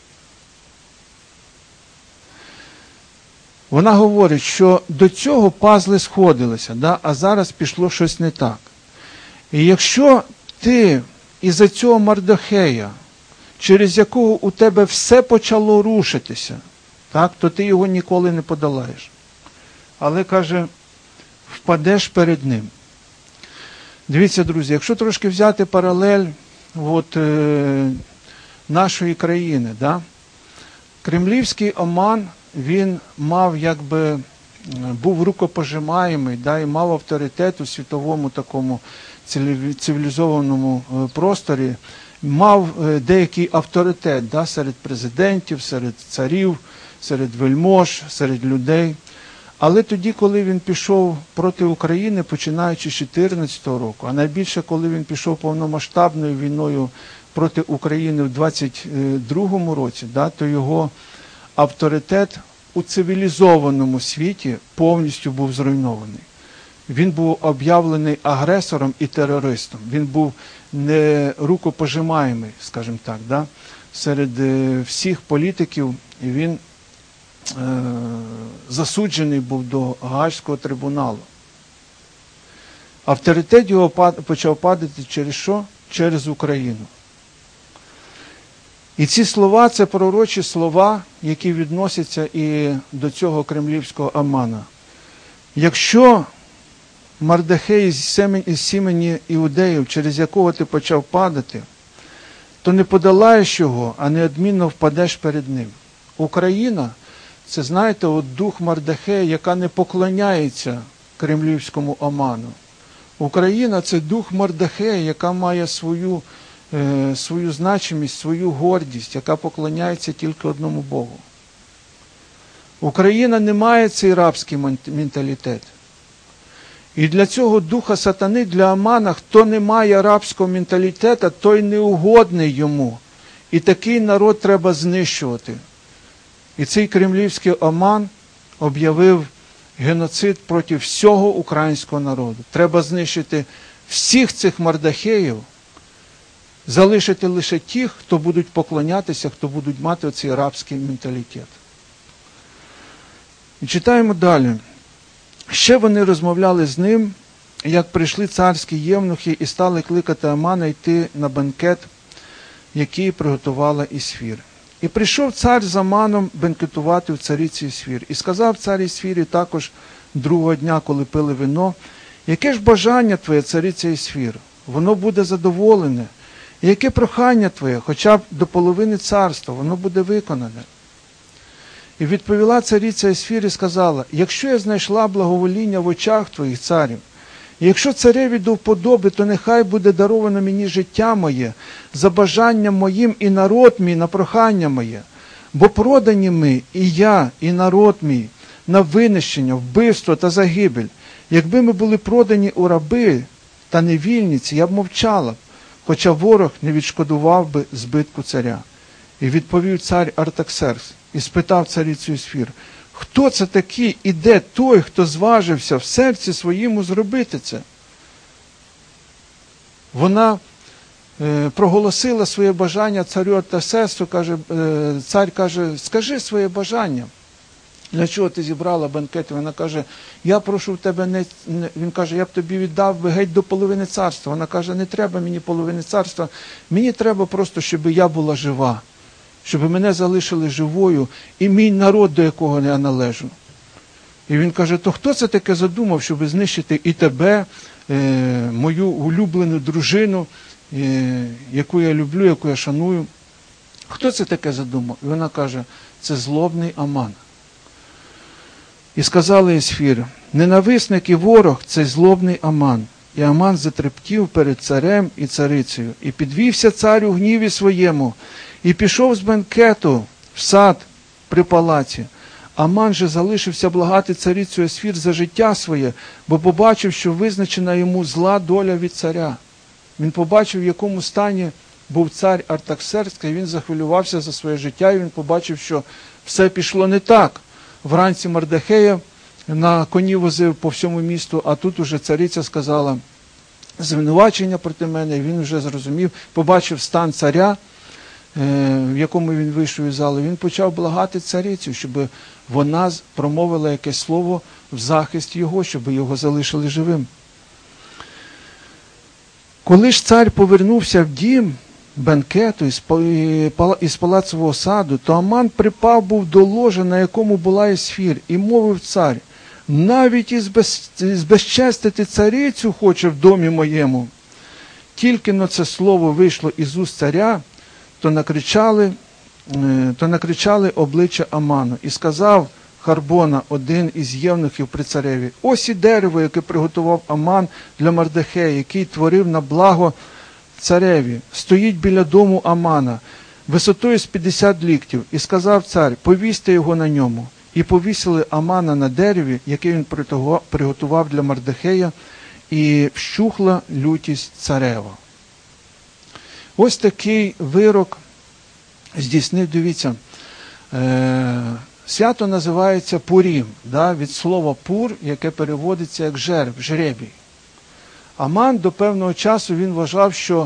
Вона говорить, що до цього пазли сходилися, а зараз пішло щось не так. І якщо ти із-за цього Мардохея, через якого у тебе все почало рушитися, то ти його ніколи не подолаєш. Але, каже, впадеш перед ним. Дивіться, друзі, якщо трошки взяти паралель нашої країни, кремлівський Аман, він мав був рукопожимаємий, і мав авторитет у світовому такому цивілізованому просторі, мав деякий авторитет серед президентів, серед царів, серед вельмож, серед людей. Але тоді, коли він пішов проти України, починаючи з 2014 року, а найбільше, коли він пішов повномасштабною війною проти України в 2022 році, то його авторитет у цивілізованому світі повністю був зруйнований. Він був об'явлений агресором і терористом. Він був не рукопожимаємий, скажімо так, серед всіх політиків, і він засуджений був до Гаазького трибуналу. Авторитет його почав падати через що? Через Україну. І ці слова – це пророчі слова, які відносяться і до цього кремлівського Амана. Якщо Мардохей із сімені Іудеїв, через якого ти почав падати, то не подолаєш його, а неодмінно впадеш перед ним. Україна – це, знаєте, дух Мардохея, яка не поклоняється кремлівському Аману. Україна – це дух Мардохея, яка має свою значимість, свою гордість, яка поклоняється тільки одному Богу. Україна не має цей рабський менталітет. І для цього духа сатани, для Амана, хто не має рабського менталітету, той неугодний йому. І такий народ треба знищувати. І цей кремлівський Аман об'явив геноцид проти всього українського народу. Треба знищити всіх цих Мардохеїв, залишити лише тих, хто будуть поклонятися, хто будуть мати оцей рабський менталітет. І читаємо далі. Ще вони розмовляли з ним, як прийшли царські євнухи і стали кликати Амана йти на бенкет, який приготувала Ісфір. І прийшов цар з Аманом бенкетувати в цариці Ісфір. І сказав цар Ісфірі також другого дня, коли пили вино, яке ж бажання твоє, цариця Ісфір? Воно буде задоволене. І яке прохання твоє, хоча б до половини царства, воно буде виконане. І відповіла цариця Ісфір і сказала, якщо я знайшла благовоління в очах твоїх, царів, і якщо цареві до вподоби, то нехай буде даровано мені життя моє, за бажанням моїм і народ мій на прохання моє. Бо продані ми, і я, і народ мій, на винищення, вбивство та загибель. Якби ми були продані у раби та невільниці, я б мовчала, хоча ворог не відшкодував би збитку царя. І відповів цар Артаксеркс і спитав царицю Есфір: хто це такий і де той, хто зважився в серці своєму зробити це? Вона проголосила своє бажання царю Артаксерксу, цар каже: скажи своє бажання. Для чого ти зібрала бенкет? Вона каже: я прошу в тебе він каже: я б тобі віддав би геть до половини царства. Вона каже: не треба мені половини царства, мені треба просто, щоб я була жива, щоб мене залишили живою і мій народ, до якого я належу. І він каже: то хто це таке задумав, щоб знищити і тебе, мою улюблену дружину, яку я люблю, яку я шаную? Хто це таке задумав? І вона каже: це злобний Аман. І сказали Есфір: ненависник і ворог – це злобний Аман. І Аман затрептів перед царем і царицею. І підвівся цар у гніві своєму, і пішов з бенкету в сад при палаці. Аман же залишився благати царицю Есфір за життя своє, бо побачив, що визначена йому зла доля від царя. Він побачив, в якому стані був цар Артаксеркс, і він захвилювався за своє життя, і він побачив, що все пішло не так. Вранці Мардахея на коні возив по всьому місту, а тут уже цариця сказала звинувачення проти мене, і він вже зрозумів, побачив стан царя, в якому він вийшов із зали. Він почав благати царицю, щоб вона промовила якесь слово в захист його, щоб його залишили живим. Коли ж цар повернувся в дім бенкету із палацового саду, то Аман припав був до ложа, на якому була Есфір, і мовив цар: навіть збезчестити царицю хоче в домі моєму. Тільки но це слово вийшло із уст царя, то накричали обличчя Аману. І сказав Харбона, один із євнухів при цареві: ось і дерево, яке приготував Аман для Мардахея, який творив на благо цареві, стоїть біля дому Амана, висотою з 50 ліктів. І сказав цар: повісьте його на ньому. І повісили Амана на дереві, яке він приготував для Мардахея, і вщухла лютість царева. Ось такий вирок здійснив, дивіться, свято називається Пурім, від слова пур, яке переводиться як жереб, жребій. Аман до певного часу він вважав, що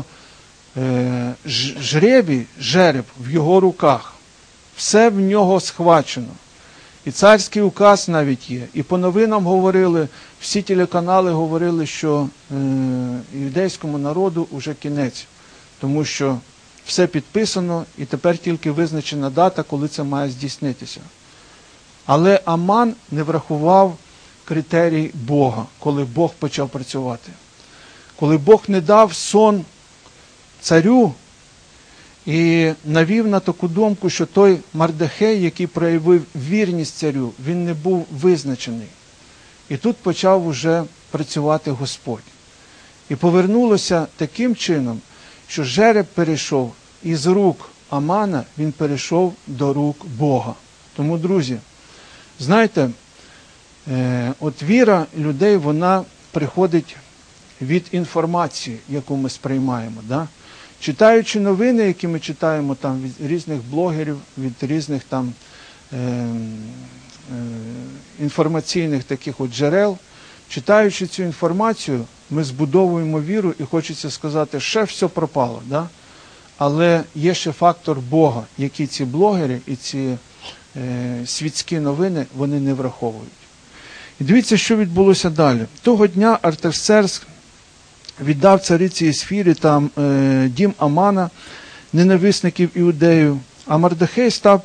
жребій, жереб в його руках, все в нього схвачено. І царський указ навіть є. І по новинам говорили, всі телеканали говорили, що юдейському народу вже кінець, тому що все підписано і тепер тільки визначена дата, коли це має здійснитися. Але Аман не врахував критерій Бога, коли Бог почав працювати. Коли Бог не дав сон царю і навів на таку думку, що той Мардахей, який проявив вірність царю, він не був визначений. І тут почав уже працювати Господь. І повернулося таким чином, що жереб перейшов із рук Амана, він перейшов до рук Бога. Тому, друзі, знаєте, от віра людей, вона приходить від інформації, яку ми сприймаємо. Да? Читаючи новини, які ми читаємо там, від різних блогерів, від різних там інформаційних таких от джерел, читаючи цю інформацію, ми збудовуємо віру і хочеться сказати, що все пропало. Да? Але є ще фактор Бога, який ці блогери і ці світські новини, вони не враховують. І дивіться, що відбулося далі. Того дня Артаксеркс віддав цариці Есфірі та дім Амана, ненависників Іудею, а Мардахей став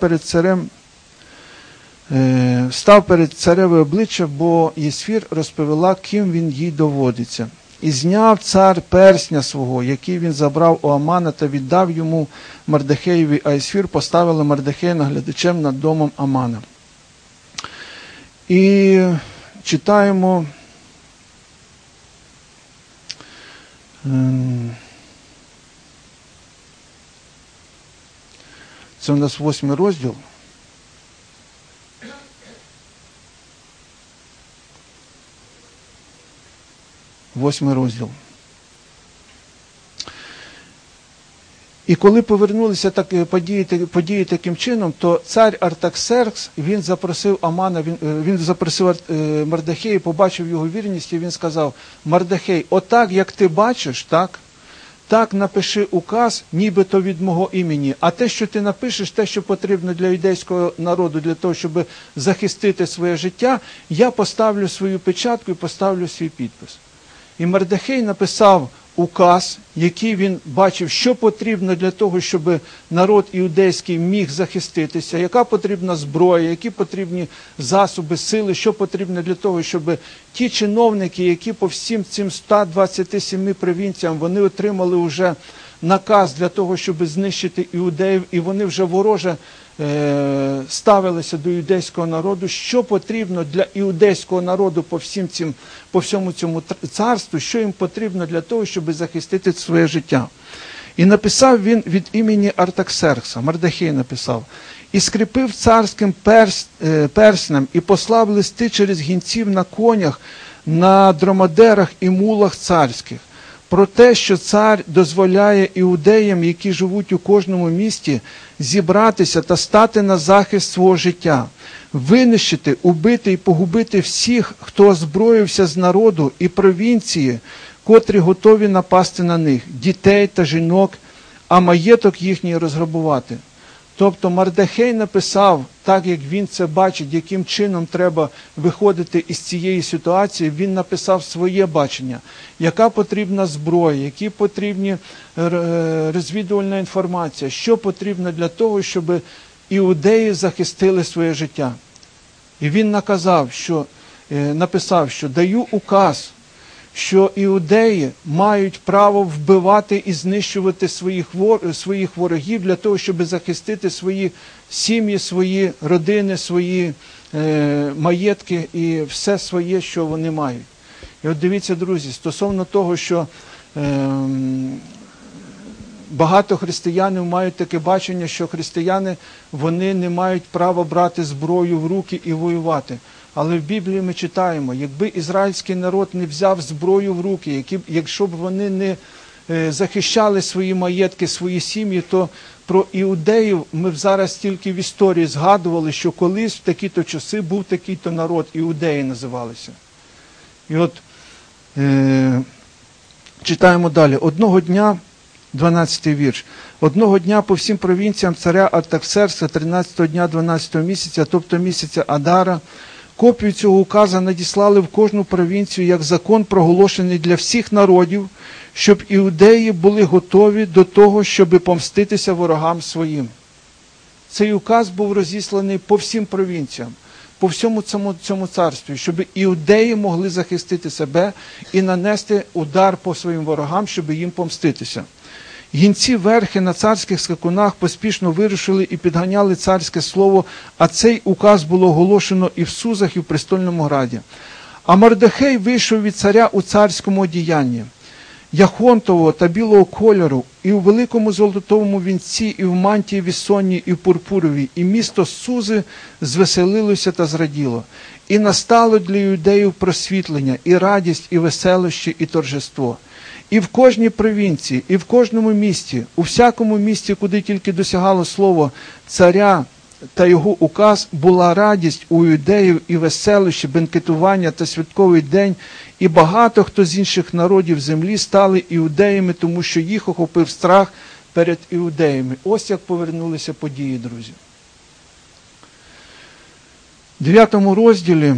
перед цареве обличчя, бо Есфір розповіла, ким він їй доводиться. І зняв цар персня свого, який він забрав у Амана, та віддав йому Мардахеєві, а Есфір поставила Мардахея наглядачем над домом Амана. І читаємо це у нас 8 розділ. І коли повернулися події таким чином, то цар Артаксеркс, він запросив Амана, він запросив Мардахея, побачив його вірність, і він сказав: Мардахей, отак, як ти бачиш, так напиши указ, нібито від мого імені. А те, що ти напишеш, те, що потрібно для юдейського народу, для того, щоб захистити своє життя, я поставлю свою печатку і поставлю свій підпис. І Мардахей написав указ, який він бачив, що потрібно для того, щоб народ іудейський міг захиститися, яка потрібна зброя, які потрібні засоби, сили, що потрібно для того, щоб ті чиновники, які по всім цим 127 провінціям, вони отримали вже наказ для того, щоб знищити іудеїв, і вони вже вороже ставилися до іудейського народу, що потрібно для іудейського народу по всьому цьому царству, що їм потрібно для того, щоб захистити своє життя. І написав він від імені Артаксеркса, Мардахей написав: «І скріпив царським перснем, і послав листи через гінців на конях, на дромадерах і мулах царських, про те, що цар дозволяє іудеям, які живуть у кожному місті, зібратися та стати на захист свого життя, винищити, убити і погубити всіх, хто озброївся з народу і провінції, котрі готові напасти на них, дітей та жінок, а маєток їхній розграбувати». Тобто Мардахей написав, так як він це бачить, яким чином треба виходити із цієї ситуації, він написав своє бачення, яка потрібна зброя, які потрібні розвідувальна інформація, що потрібно для того, щоб іудеї захистили своє життя. І він написав, що даю указ, що іудеї мають право вбивати і знищувати своїх ворогів для того, щоб захистити свої сім'ї, свої родини, свої маєтки і все своє, що вони мають. І от дивіться, друзі, стосовно того, що багато християнів мають таке бачення, що християни, вони не мають права брати зброю в руки і воювати. Але в Біблії ми читаємо, якби ізраїльський народ не взяв зброю в руки, якщо б вони не захищали свої маєтки, свої сім'ї, то про іудеїв ми б зараз тільки в історії згадували, що колись в такі-то часи був такий-то народ, іудеї називалися. І от читаємо далі. Одного дня, 12-й вірш, одного дня по всім провінціям царя Артаксеркса, 13-го дня 12-го місяця, тобто місяця Адара, копію цього указа надіслали в кожну провінцію як закон, проголошений для всіх народів, щоб іудеї були готові до того, щоб помститися ворогам своїм. Цей указ був розісланий по всім провінціям, по всьому цьому царстві, щоб іудеї могли захистити себе і нанести удар по своїм ворогам, щоб їм помститися. Гінці верхи на царських скакунах поспішно вирушили і підганяли царське слово, а цей указ було оголошено і в Сузах, і в престольному граді. А Мардахей вийшов від царя у царському одіянні, яхонтового та білого кольору, і у великому золотовому вінці, і в мантії вісонній, і в пурпуровій, і місто Сузи звеселилося та зраділо. І настало для юдеїв просвітлення, і радість, і веселощі, і торжество. І в кожній провінції, і в кожному місті, у всякому місті, куди тільки досягало слово царя та його указ, була радість у юдеїв і веселощі, бенкетування та святковий день, і багато хто з інших народів землі стали іудеями, тому що їх охопив страх перед іудеями. Ось як повернулися події, друзі. В 9 розділі,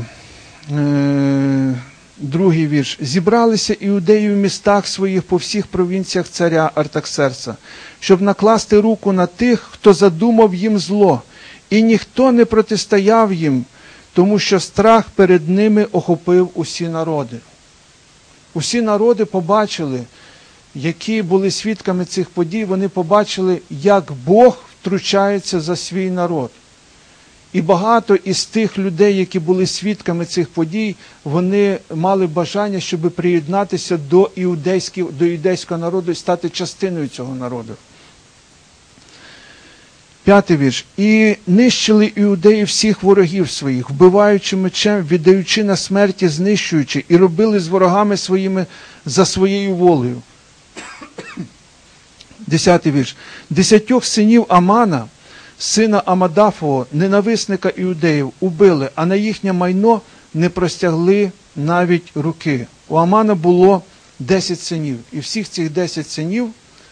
2-й вірш. «Зібралися іудеї в містах своїх по всіх провінціях царя Артаксеркса, щоб накласти руку на тих, хто задумав їм зло, і ніхто не протистояв їм, тому що страх перед ними охопив усі народи». Усі народи побачили, які були свідками цих подій, вони побачили, як Бог втручається за свій народ. І багато із тих людей, які були свідками цих подій, вони мали бажання, щоб приєднатися до іудейського народу і стати частиною цього народу. 5-й вірш. «І нищили іудеї всіх ворогів своїх, вбиваючи мечем, віддаючи на смерті, знищуючи, і робили з ворогами своїми за своєю волею. 10 вірш. 10 синів Амана, сина Амадафового, ненависника іудеїв, убили, а на їхнє майно не простягли навіть руки. У Амана було 10 синів. І всіх цих 10 синів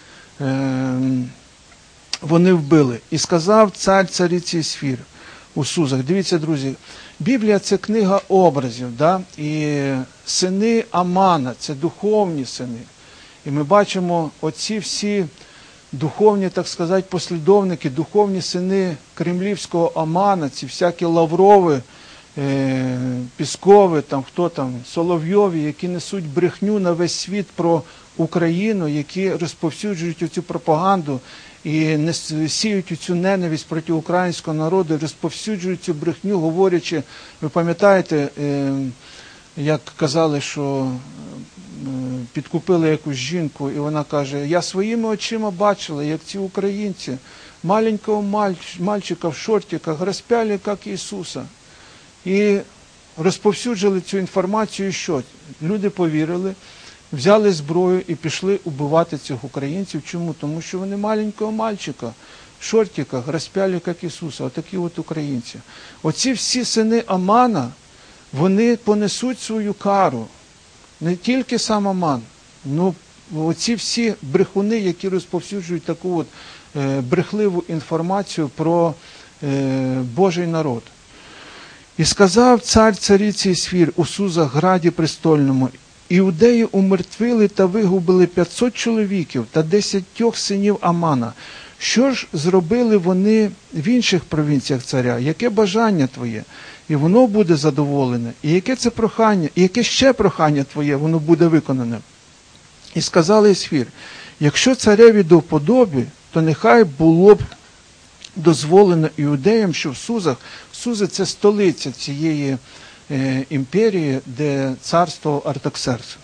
вони вбили. І сказав цар цариці Есфір у Сузах. Дивіться, друзі, Біблія – це книга образів, да? І сини Амана – це духовні сини. І ми бачимо оці всі духовні, так сказати, послідовники, духовні сини кремлівського Амана, ці всякі Лаврови, Піскови, там, хто там, Соловйові, які несуть брехню на весь світ про Україну, які розповсюджують оцю пропаганду і сіють цю ненависть проти українського народу, розповсюджують цю брехню, говорячи, ви пам'ятаєте, як казали, що підкупили якусь жінку, і вона каже, я своїми очима бачила, як ці українці маленького мальчика в шортиках розпяли, як Ісуса. І розповсюджили цю інформацію, і що? Люди повірили, взяли зброю і пішли убивати цих українців. Чому? Тому що вони маленького мальчика в шортиках розпяли, як Ісуса. Отакі от українці. Оці всі сини Амана, вони понесуть свою кару. Не тільки сам Аман, але оці всі брехуни, які розповсюджують таку от брехливу інформацію про Божий народ. І сказав цар цариці Есфір у Сузах, граді престольному, іудеї умертвили та вигубили 500 чоловіків та 10 синів Амана. Що ж зробили вони в інших провінціях царя? Яке бажання твоє? І воно буде задоволене. І яке це прохання? І яке ще прохання твоє, воно буде виконане? І сказали Есфір, якщо цареві до вподоби, то нехай було б дозволено іудеям, що в Сузах, Сузи – це столиця цієї імперії, де царствував Артаксеркс.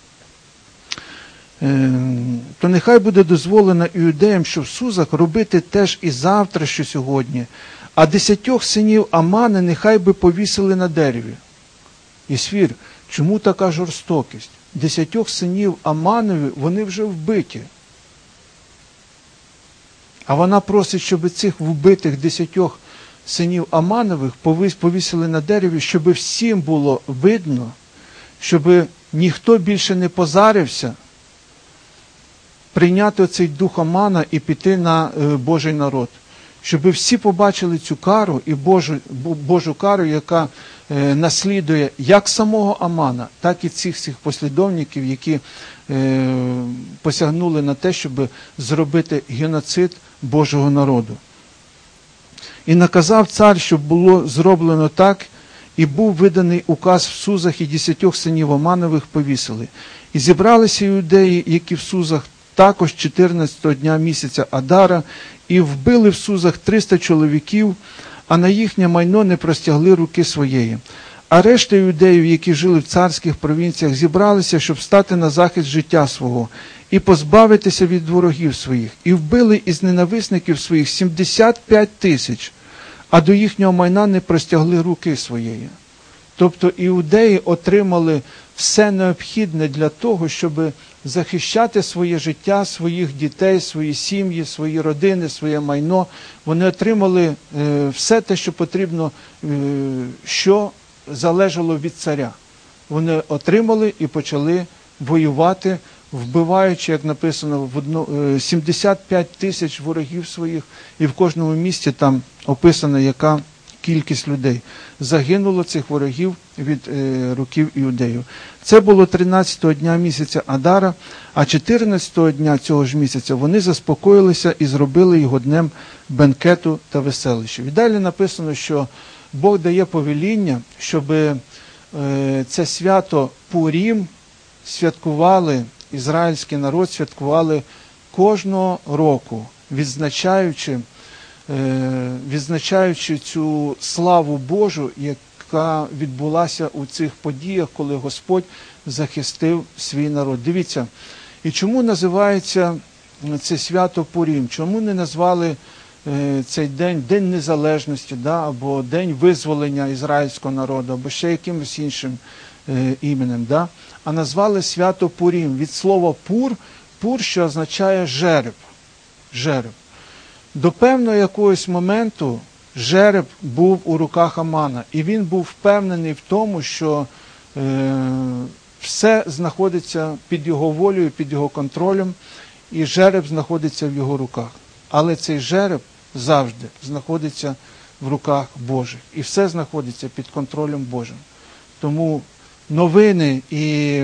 То нехай буде дозволено іудеям, що в Сузах робити теж і завтра, що сьогодні, а 10 синів Амана нехай би повісили на дереві. Есфір, чому така жорстокість? 10 синів Аманові, вони вже вбиті. А вона просить, щоб цих вбитих 10 синів Аманових повісили на дереві, щоб всім було видно, щоб ніхто більше не позарився прийняти оцей дух Амана і піти на Божий народ. Щоб всі побачили цю кару і Божу кару, яка наслідує як самого Амана, так і цих всіх послідовників, які посягнули на те, щоб зробити геноцид Божого народу. І наказав цар, щоб було зроблено так, і був виданий указ в Сузах, і 10 синів Аманових повісили. І зібралися іудеї, які в Сузах, також 14-го дня місяця Адара, і вбили в Сузах 300 чоловіків, а на їхнє майно не простягли руки своєї. А решта іудеїв, які жили в царських провінціях, зібралися, щоб стати на захист життя свого і позбавитися від ворогів своїх. І вбили із ненависників своїх 75 тисяч, а до їхнього майна не простягли руки своєї. Тобто іудеї отримали все необхідне для того, щоб захищати своє життя, своїх дітей, свої сім'ї, свої родини, своє майно. Вони отримали все те, що потрібно, що залежало від царя. Вони отримали і почали воювати, вбиваючи, як написано, 75 тисяч ворогів своїх, і в кожному місті там описано, яка кількість людей. Загинуло цих ворогів від руків іудеїв. Це було 13-го дня місяця Адара, а 14-го дня цього ж місяця вони заспокоїлися і зробили його днем бенкету та веселища. І далі написано, що Бог дає повеління, щоб це свято Пурім святкували, ізраїльський народ святкували кожного року, відзначаючи цю славу Божу, яка відбулася у цих подіях, коли Господь захистив свій народ. Дивіться, і чому називається це свято Пурім? Чому не назвали цей день День Незалежності, да, або День визволення ізраїльського народу, або ще якимось іншим іменем, да? А назвали свято Пурім від слова пур, що означає жереб. жереб. До певного якогось моменту жереб був у руках Амана, і він був впевнений в тому, що все знаходиться під його волею, під його контролем, і жереб знаходиться в його руках. Але цей жереб завжди знаходиться в руках Божих, і все знаходиться під контролем Божим. Тому новини і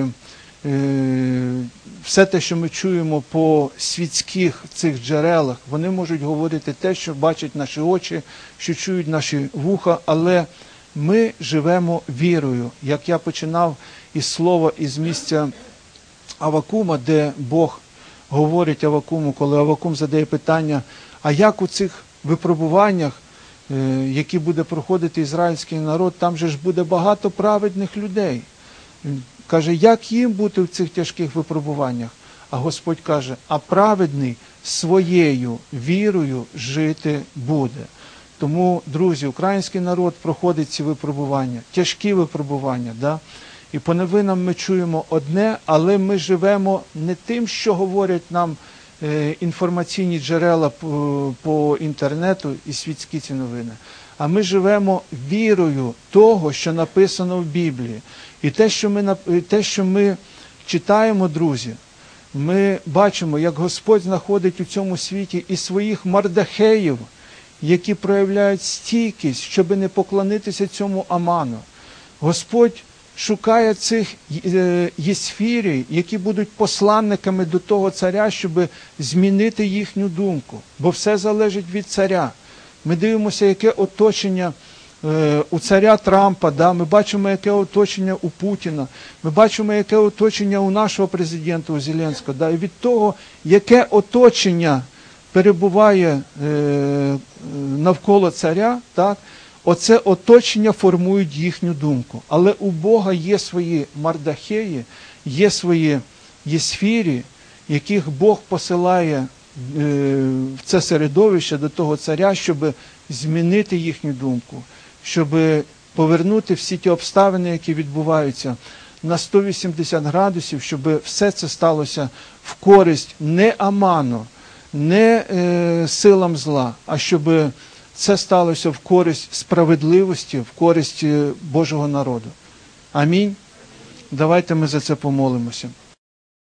все те, що ми чуємо по світських цих джерелах, вони можуть говорити те, що бачать наші очі, що чують наші вуха, але ми живемо вірою. Як я починав із слова, із місця Авакума, де Бог говорить Авакуму, коли Авакум задає питання, а як у цих випробуваннях, які буде проходити ізраїльський народ, там же ж буде багато праведних людей. Він каже, як їм бути в цих тяжких випробуваннях? А Господь каже, а праведний своєю вірою жити буде. Тому, друзі, український народ проходить ці випробування, тяжкі випробування, да? І по новинам ми чуємо одне, але ми живемо не тим, що говорять нам інформаційні джерела по інтернету і світські ці новини, а ми живемо вірою того, що написано в Біблії. І те, що ми читаємо, друзі, ми бачимо, як Господь знаходить у цьому світі і своїх мардахеїв, які проявляють стійкість, щоб не поклонитися цьому Аману. Господь шукає цих єсфірій, які будуть посланниками до того царя, щоб змінити їхню думку. Бо все залежить від царя. Ми дивимося, яке оточення у царя Трампа, да? Ми бачимо, яке оточення у Путіна, ми бачимо, яке оточення у нашого президента, у Зеленського. Да? І від того, яке оточення перебуває навколо царя, так? Оце оточення формують їхню думку. Але у Бога є свої мардахеї, є свої єсфірі, яких Бог посилає в це середовище до того царя, щоб змінити їхню думку, щоб повернути всі ті обставини, які відбуваються, на 180 градусів, щоб все це сталося в користь не Аману, не силам зла, а щоб це сталося в користь справедливості, в користь Божого народу. Амінь. Давайте ми за це помолимося.